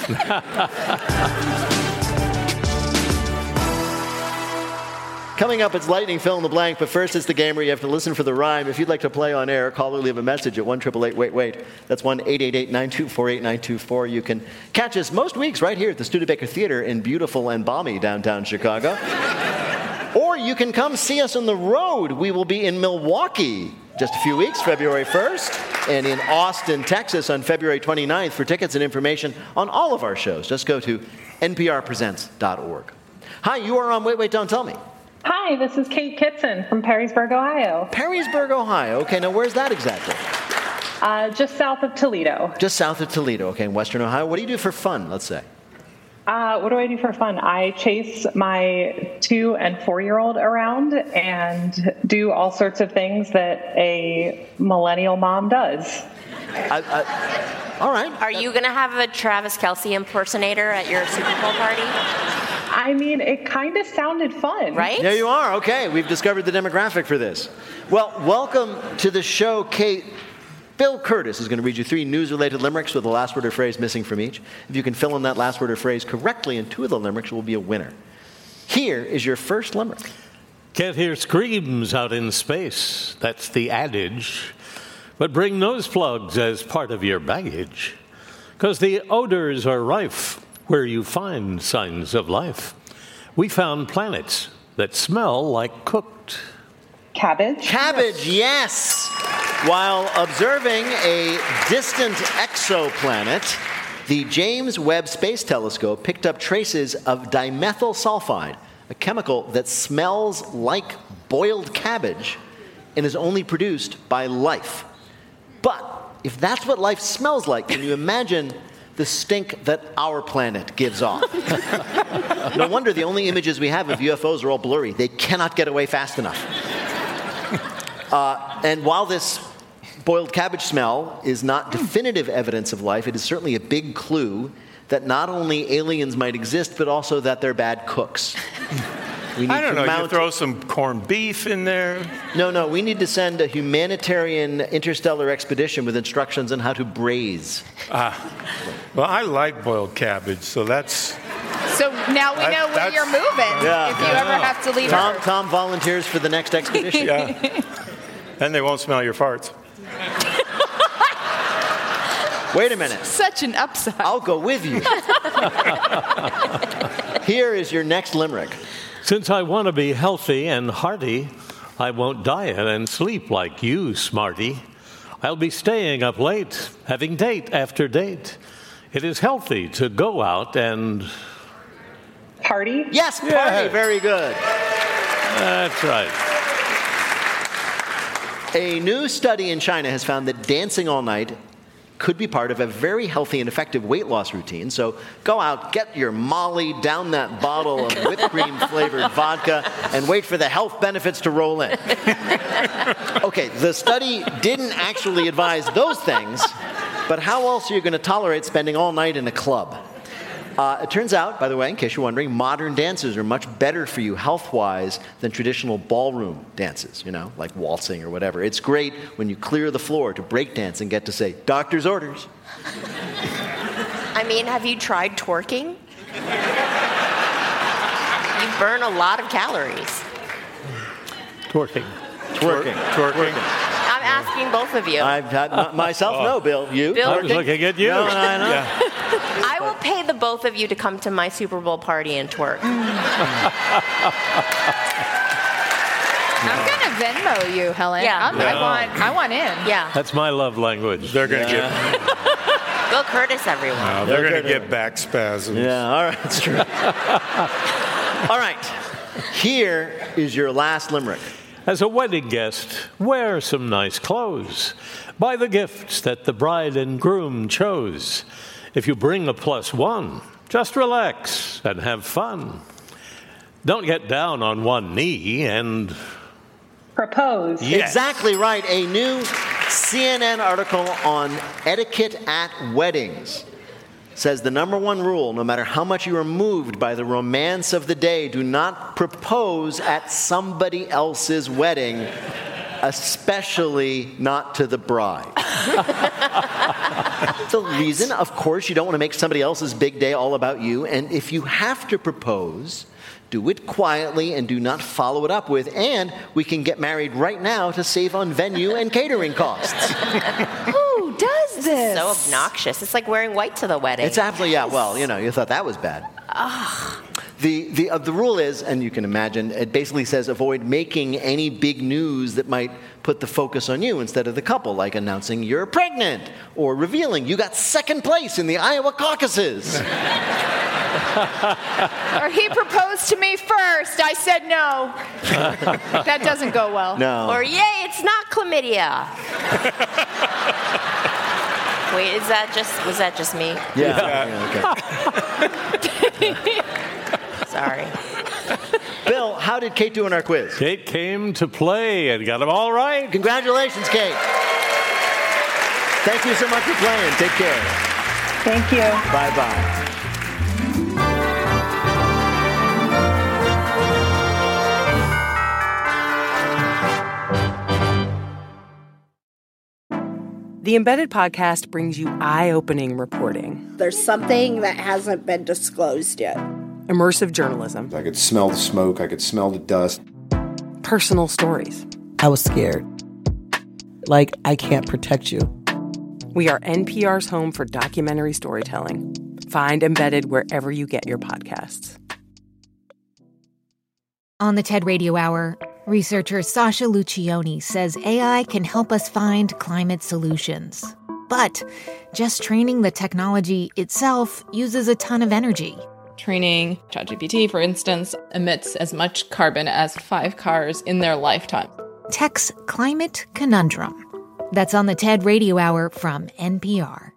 Speaker 3: Coming up, it's lightning, fill in the blank, but first it's the game where you have to listen for the rhyme. If you'd like to play on air, call or leave a message at one eight eight eight wait wait. That's one eight eight eight nine two four eight nine two four. You can catch us most weeks right here at the Studebaker Theater in beautiful and balmy downtown Chicago. Or you can come see us on the road. We will be in Milwaukee just a few weeks, February first, and in Austin, Texas on February twenty-ninth. For tickets and information on all of our shows, just go to N P R presents dot org. Hi, you are on Wait, Wait, Don't Tell Me.
Speaker 14: Hi, this is Kate Kitson from Perrysburg, Ohio.
Speaker 3: Perrysburg, Ohio. Okay, now where's that exactly?
Speaker 14: Uh, just south of Toledo.
Speaker 3: Just south of Toledo, okay, in Western Ohio. What do you do for fun, let's say?
Speaker 14: Uh, what do I do for fun? I chase my two and four-year-old around and do all sorts of things that a millennial mom does.
Speaker 3: I, I, all right.
Speaker 5: Are you going to have a Travis Kelce impersonator at your Super Bowl party?
Speaker 14: I mean, it kind of sounded fun.
Speaker 5: Right?
Speaker 3: There you are. Okay, we've discovered the demographic for this. Well, welcome to the show, Kate. Bill Curtis is going to read you three news-related limericks with a last word or phrase missing from each. If you can fill in that last word or phrase correctly in two of the limericks, you will be a winner. Here is your first limerick.
Speaker 2: Can't hear screams out in space. That's the adage. But bring nose plugs as part of your baggage. Because the odors are rife where you find signs of life. We found planets that smell like cooked.
Speaker 14: Cabbage?
Speaker 3: Cabbage, yes! While observing a distant exoplanet, the James Webb Space Telescope picked up traces of dimethyl sulfide, a chemical that smells like boiled cabbage and is only produced by life. But if that's what life smells like, can you imagine the stink that our planet gives off? No wonder the only images we have of U F Os are all blurry. They cannot get away fast enough. Uh, and while this boiled cabbage smell is not definitive evidence of life, it is certainly a big clue that not only aliens might exist, but also that they're bad cooks. We need
Speaker 6: I don't
Speaker 3: to
Speaker 6: know,
Speaker 3: mount...
Speaker 6: you throw some corned beef in there?
Speaker 3: No, no, we need to send a humanitarian interstellar expedition with instructions on how to braise.
Speaker 6: Ah, well, I like boiled cabbage, so that's...
Speaker 7: So now we
Speaker 6: I-
Speaker 7: know where
Speaker 6: that's-
Speaker 7: you're moving
Speaker 3: Yeah.
Speaker 7: if you ever have to leave
Speaker 3: Tom,
Speaker 7: Earth.
Speaker 3: Tom volunteers for the next expedition.
Speaker 6: Yeah. And they won't smell your farts.
Speaker 3: Wait a minute.
Speaker 7: Such an upside.
Speaker 3: I'll go with you. Here is your next limerick.
Speaker 2: Since I want to be healthy and hearty, I won't diet and sleep like you, smarty. I'll be staying up late, having date after date. It is healthy to go out and...
Speaker 14: Party?
Speaker 3: Yes, party.
Speaker 2: Yeah.
Speaker 3: Very good.
Speaker 2: That's right.
Speaker 3: A new study in China has found that dancing all night could be part of a very healthy and effective weight loss routine. So go out, get your Molly, down that bottle of whipped cream flavored vodka, and wait for the health benefits to roll in. Okay, the study didn't actually advise those things, but how else are you going to tolerate spending all night in a club? Uh, it turns out, by the way, in case you're wondering, modern dances are much better for you health-wise than traditional ballroom dances, you know, like waltzing or whatever. It's great when you clear the floor to break dance and get to say, doctor's orders.
Speaker 5: I mean, have you tried twerking? You burn a lot of calories.
Speaker 2: Twerking.
Speaker 3: Twerking.
Speaker 6: Twerking.
Speaker 5: I'm asking both of you.
Speaker 3: I've had m- myself, no, Bill. You?
Speaker 5: Bill-
Speaker 2: I was looking at you.
Speaker 3: No, no, no.
Speaker 6: Yeah.
Speaker 5: I will pay the both of you to come to my Super Bowl party and twerk.
Speaker 7: I'm gonna Venmo you, Helen.
Speaker 5: Yeah.
Speaker 7: I'm, I want. I want in.
Speaker 5: Yeah.
Speaker 2: That's my love language.
Speaker 6: They're going to
Speaker 3: Yeah.
Speaker 6: get...
Speaker 5: Bill Curtis, everyone.
Speaker 6: No, they're going to get back spasms.
Speaker 3: Yeah, all right, that's true. All right, here is your last limerick.
Speaker 2: As a wedding guest, wear some nice clothes. Buy the gifts that the bride and groom chose. If you bring a plus one, just relax and have fun. Don't get down on one knee and...
Speaker 14: Propose.
Speaker 2: Yes.
Speaker 3: Exactly right. A new C N N article on etiquette at weddings says the number one rule, no matter how much you are moved by the romance of the day, do not propose at somebody else's wedding, especially not to the bride. The reason, of course, you don't want to make somebody else's big day all about you, and if you have to propose, do it quietly and do not follow it up with, and we can get married right now to save on venue and catering costs.
Speaker 7: Who does this?
Speaker 5: So obnoxious. It's like wearing white to the wedding.
Speaker 3: It's absolutely, yeah, well, you know, you thought that was bad. The, the, uh, the rule is, and you can imagine, it basically says avoid making any big news that might put the focus on you instead of the couple, like announcing you're pregnant or revealing you got second place in the Iowa caucuses.
Speaker 7: Or he proposed to me first. I said no. That doesn't go well.
Speaker 3: No.
Speaker 5: Or, yay, it's not chlamydia. Wait, is that just, was that just me?
Speaker 3: Yeah. yeah okay.
Speaker 5: Sorry.
Speaker 3: Bill, how did Kate do in our quiz?
Speaker 2: Kate came to play and got them all right.
Speaker 3: Congratulations, Kate. Thank you so much for playing. Take care.
Speaker 14: Thank you.
Speaker 3: Bye-bye.
Speaker 20: The Embedded Podcast brings you eye-opening reporting,
Speaker 21: There's something that hasn't been disclosed yet.
Speaker 20: immersive journalism,
Speaker 10: I could smell the smoke. I could smell the dust.
Speaker 20: personal stories.
Speaker 22: I was scared. Like, I can't protect you.
Speaker 20: We are N P R's home for documentary storytelling. Find Embedded wherever you get your podcasts.
Speaker 23: On the TED Radio Hour, researcher Sasha Lucioni says A I can help us find climate solutions. But just training the technology itself uses a ton of energy.
Speaker 24: Training ChatGPT, for instance, emits as much carbon as five cars in their lifetime.
Speaker 23: Tech's climate conundrum. That's on the TED Radio Hour from N P R.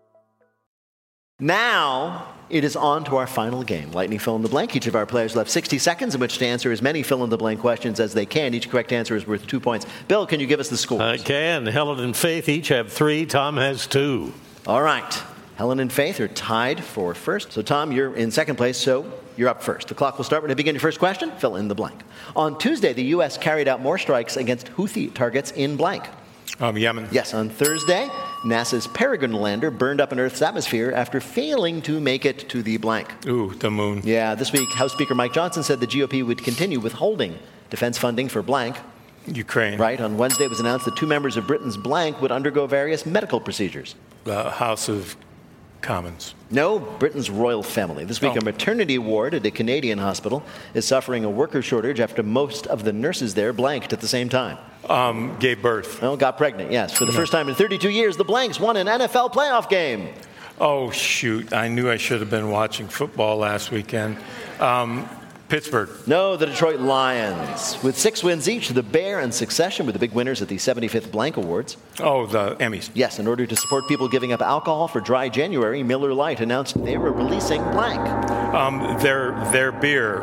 Speaker 3: Now it is on to our final game, Lightning Fill in the Blank. Each of our players will have sixty seconds in which to answer as many fill-in-the-blank questions as they can. Each correct answer is worth two points. Bill, can you give us the scores?
Speaker 2: I can. Helen and Faith each have three. Tom has two.
Speaker 3: All right. Helen and Faith are tied for first. So, Tom, you're in second place, so you're up first. The clock will start when I begin your first question. Fill in the blank. On Tuesday, the U S carried out more strikes against Houthi targets in blank.
Speaker 6: Um, Yemen.
Speaker 3: Yes, on Thursday, NASA's Peregrine lander burned up in Earth's atmosphere after failing to make it to the blank.
Speaker 6: Ooh, the moon.
Speaker 3: Yeah, this week, House Speaker Mike Johnson said the G O P would continue withholding defense funding for blank.
Speaker 6: Ukraine.
Speaker 3: Right. On Wednesday, it was announced that two members of Britain's blank would undergo various medical procedures.
Speaker 6: The House of Commons.
Speaker 3: No, Britain's royal family. This week,
Speaker 6: Oh.
Speaker 3: a maternity ward at a Canadian hospital is suffering a worker shortage after most of the nurses there blanked at the same time.
Speaker 6: Um, gave birth.
Speaker 3: Oh, got pregnant, yes. For the first time in thirty-two years, the Blanks won an N F L playoff game.
Speaker 6: Oh, shoot. I knew I should have been watching football last weekend. Um, Pittsburgh.
Speaker 3: No, the Detroit Lions. With six wins each, the Bear and Succession were the big winners at the seventy-fifth Blank Awards.
Speaker 6: Oh, the Emmys.
Speaker 3: Yes, in order to support people giving up alcohol for dry January, Miller Lite announced they were releasing blank.
Speaker 6: Um, their, their beer.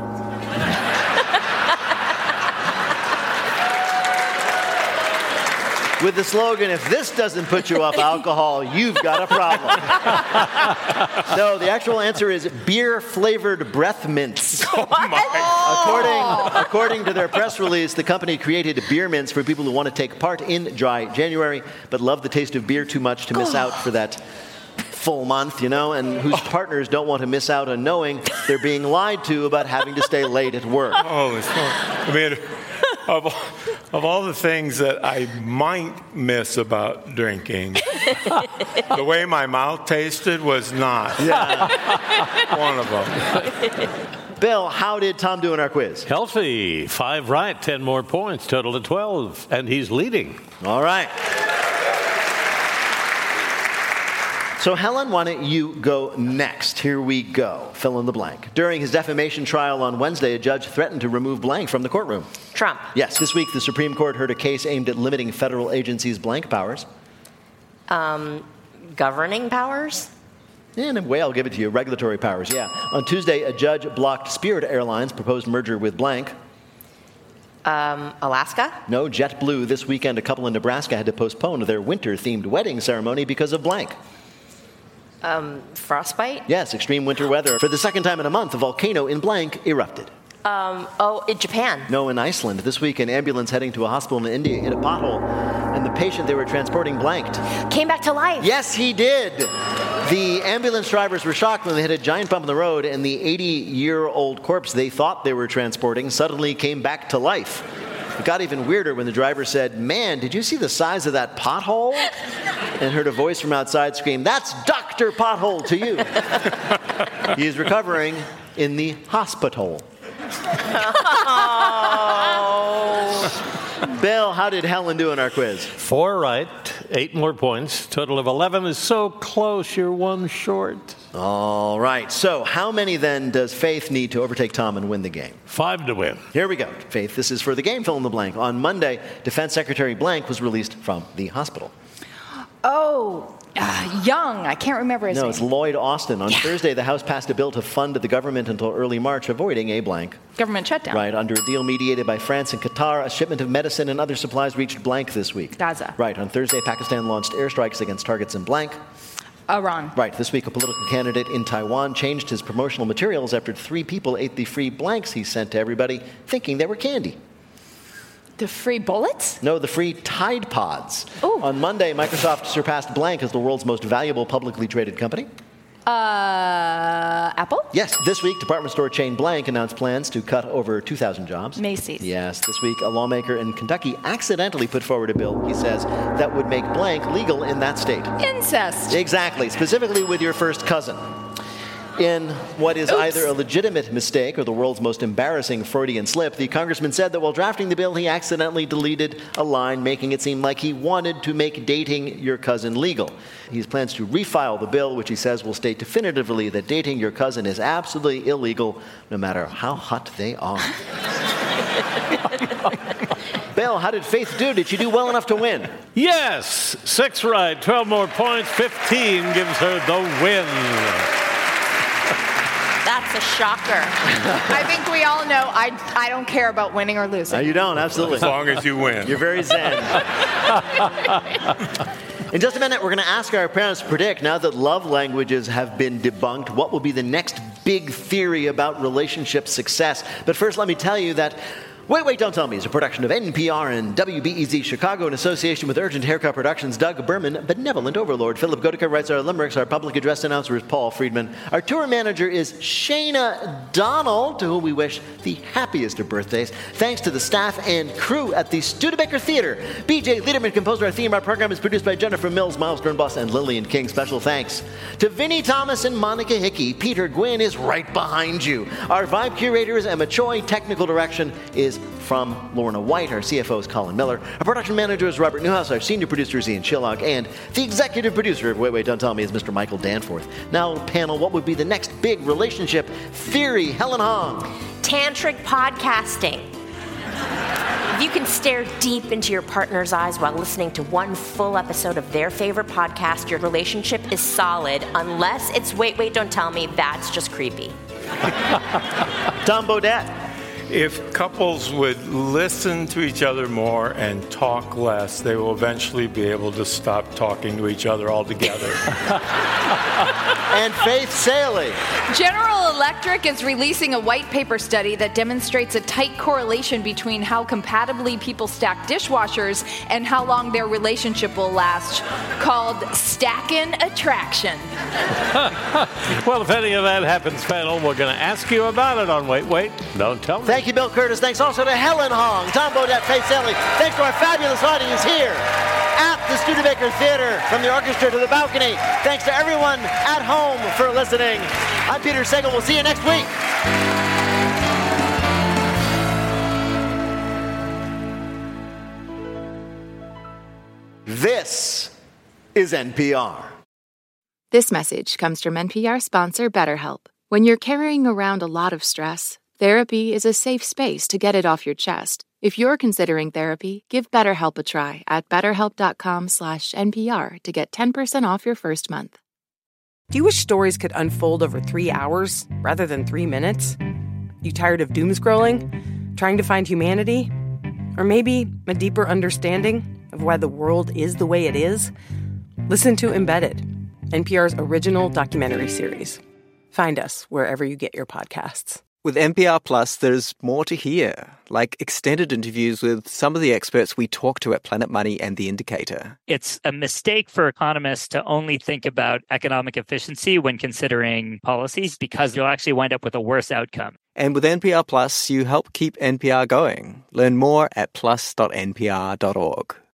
Speaker 3: With the slogan, if this doesn't put you off alcohol, you've got a problem. No, the actual answer is beer-flavored breath mints.
Speaker 6: Oh, my.
Speaker 3: According, according to their press release, the company created beer mints for people who want to take part in dry January, but love the taste of beer too much to miss out for that full month, you know, and whose partners don't want to miss out on knowing they're being lied to about having to stay late at work.
Speaker 6: Oh, it's I mean, of, of all the things that I might miss about drinking, the way my mouth tasted was not
Speaker 3: Yeah.
Speaker 6: one of them.
Speaker 3: Bill, how did Tom do in our quiz?
Speaker 2: Healthy. Five right, ten more points, total to twelve. And he's leading.
Speaker 3: All right. So, Helen, why don't you go next? Here we go. Fill in the blank. During his defamation trial on Wednesday, a judge threatened to remove blank from the courtroom.
Speaker 5: Trump.
Speaker 3: Yes, this week the Supreme Court heard a case aimed at limiting federal agencies' blank powers.
Speaker 5: Um, governing powers?
Speaker 3: In a way, I'll give it to you. Regulatory powers, yeah. On Tuesday, a judge blocked Spirit Airlines' proposed merger with blank.
Speaker 5: Um, Alaska?
Speaker 3: No, JetBlue. This weekend, a couple in Nebraska had to postpone their winter-themed wedding ceremony because of blank.
Speaker 5: Um, frostbite?
Speaker 3: Yes, extreme winter weather. For the second time in a month, a volcano in blank erupted.
Speaker 5: Um, oh, in Japan.
Speaker 3: No, in Iceland. This week, an ambulance heading to a hospital in India hit a pothole, and the patient they were transporting blanked.
Speaker 5: Came back to life.
Speaker 3: Yes, he did. The ambulance drivers were shocked when they hit a giant bump in the road, and the eighty-year-old corpse they thought they were transporting suddenly came back to life. It got even weirder when the driver said, "Man, did you see the size of that pothole?" And heard a voice from outside scream, "That's Doctor Pothole to you." He is recovering in the hospital.
Speaker 5: Oh.
Speaker 3: Bill, how did Helen do in our quiz?
Speaker 2: Four right, eight more points. Total of eleven is so close, you're one short.
Speaker 3: All right. So how many then does Faith need to overtake Tom and win the game?
Speaker 2: Five to win.
Speaker 3: Here we go. Faith, this is for the game, fill in the blank. On Monday, Defense Secretary Blank was released from the hospital.
Speaker 7: Oh, uh, Young. I can't remember his
Speaker 3: no,
Speaker 7: name.
Speaker 3: it's Lloyd Austin. On Thursday, the House passed a bill to fund the government until early March, avoiding a blank.
Speaker 7: Government shutdown.
Speaker 3: Right. Under a deal mediated by France and Qatar, a shipment of medicine and other supplies reached blank this week.
Speaker 7: Gaza.
Speaker 3: Right. On Thursday, Pakistan launched airstrikes against targets in blank.
Speaker 7: Iran.
Speaker 3: Right. This week, a political candidate in Taiwan changed his promotional materials after three people ate the free blanks he sent to everybody, thinking they were candy.
Speaker 7: The free bullets?
Speaker 3: No, the free Tide Pods. Ooh. On Monday, Microsoft surpassed blank as the world's most valuable publicly traded company.
Speaker 7: Uh, Apple?
Speaker 3: Yes, this week, department store chain blank announced plans to cut over two thousand jobs.
Speaker 7: Macy's.
Speaker 3: Yes, this week, a lawmaker in Kentucky accidentally put forward a bill, he says, that would make blank legal in that state.
Speaker 7: Incest.
Speaker 3: Exactly, specifically with your first cousin. In what is
Speaker 7: Oops.
Speaker 3: either a legitimate mistake or the world's most embarrassing Freudian slip, the congressman said that while drafting the bill, he accidentally deleted a line making it seem like he wanted to make dating your cousin legal. He plans to refile the bill, which he says will state definitively that dating your cousin is absolutely illegal, no matter how hot they are. Bill, how did Faith do? Did she do well enough to win?
Speaker 2: Yes, six right, twelve more points, fifteen gives her the win.
Speaker 5: That's a shocker.
Speaker 7: I think we all know I, I don't care about winning or losing.
Speaker 3: No, you don't, absolutely.
Speaker 6: As long as you win.
Speaker 3: You're very zen. In just a minute, we're going to ask our parents to predict, now that love languages have been debunked, what will be the next big theory about relationship success. But first, let me tell you that Wait, Wait, Don't Tell Me is a production of N P R and W B E Z Chicago in association with Urgent Haircut Productions. Doug Berman, benevolent overlord. Philip Goedeke writes our limericks. Our public address announcer is Paul Friedman. Our tour manager is Shayna Donald, to whom we wish the happiest of birthdays. Thanks to the staff and crew at the Studebaker Theater. B J Liederman composed our theme. Our program is produced by Jennifer Mills, Miles Sternboss, and Lillian King. Special thanks to Vinnie Thomas and Monica Hickey. Peter Gwynn is right behind you. Our vibe curator is Emma Choi. Technical direction is from Lorna White. Our C F O is Colin Miller. Our production manager is Robert Newhouse. Our senior producer is Ian Chillock. And the executive producer of Wait, Wait, Don't Tell Me is Mister Michael Danforth. Now, panel, what would be the next big relationship theory? Helen Hong.
Speaker 5: Tantric podcasting. If you can stare deep into your partner's eyes while listening to one full episode of their favorite podcast, your relationship is solid. Unless it's Wait, Wait, Don't Tell Me, that's just creepy.
Speaker 3: Tom Bodette.
Speaker 6: If couples would listen to each other more and talk less, they will eventually be able to stop talking to each other altogether.
Speaker 3: And Faith Saley.
Speaker 7: General Electric is releasing a white paper study that demonstrates a tight correlation between how compatibly people stack dishwashers and how long their relationship will last, called Stackin' Attraction.
Speaker 2: Well, if any of that happens, panel, we're going to ask you about it on Wait, Wait, Don't Tell Me.
Speaker 3: Thank you, Bill Curtis. Thanks also to Helen Hong, Tom Bodette, Faith Saley. Thanks to our fabulous audience here at the Studebaker Theater, from the orchestra to the balcony. Thanks to everyone at home for listening. I'm Peter Sagal. We'll see you next week. This is N P R.
Speaker 1: This message comes from N P R sponsor BetterHelp. When you're carrying around a lot of stress, therapy is a safe space to get it off your chest. If you're considering therapy, give BetterHelp a try at betterhelp.com slash NPR to get ten percent off your first month.
Speaker 20: Do you wish stories could unfold over three hours rather than three minutes? You tired of doom scrolling? Trying to find humanity? Or maybe a deeper understanding of why the world is the way it is? Listen to Embedded, N P R's original documentary series. Find us wherever you get your podcasts.
Speaker 12: With N P R Plus, there's more to hear, like extended interviews with some of the experts we talk to at Planet Money and The Indicator.
Speaker 4: It's a mistake for economists to only think about economic efficiency when considering policies, because you'll actually wind up with a worse outcome.
Speaker 12: And with N P R Plus, you help keep N P R going. Learn more at plus dot n p r dot org.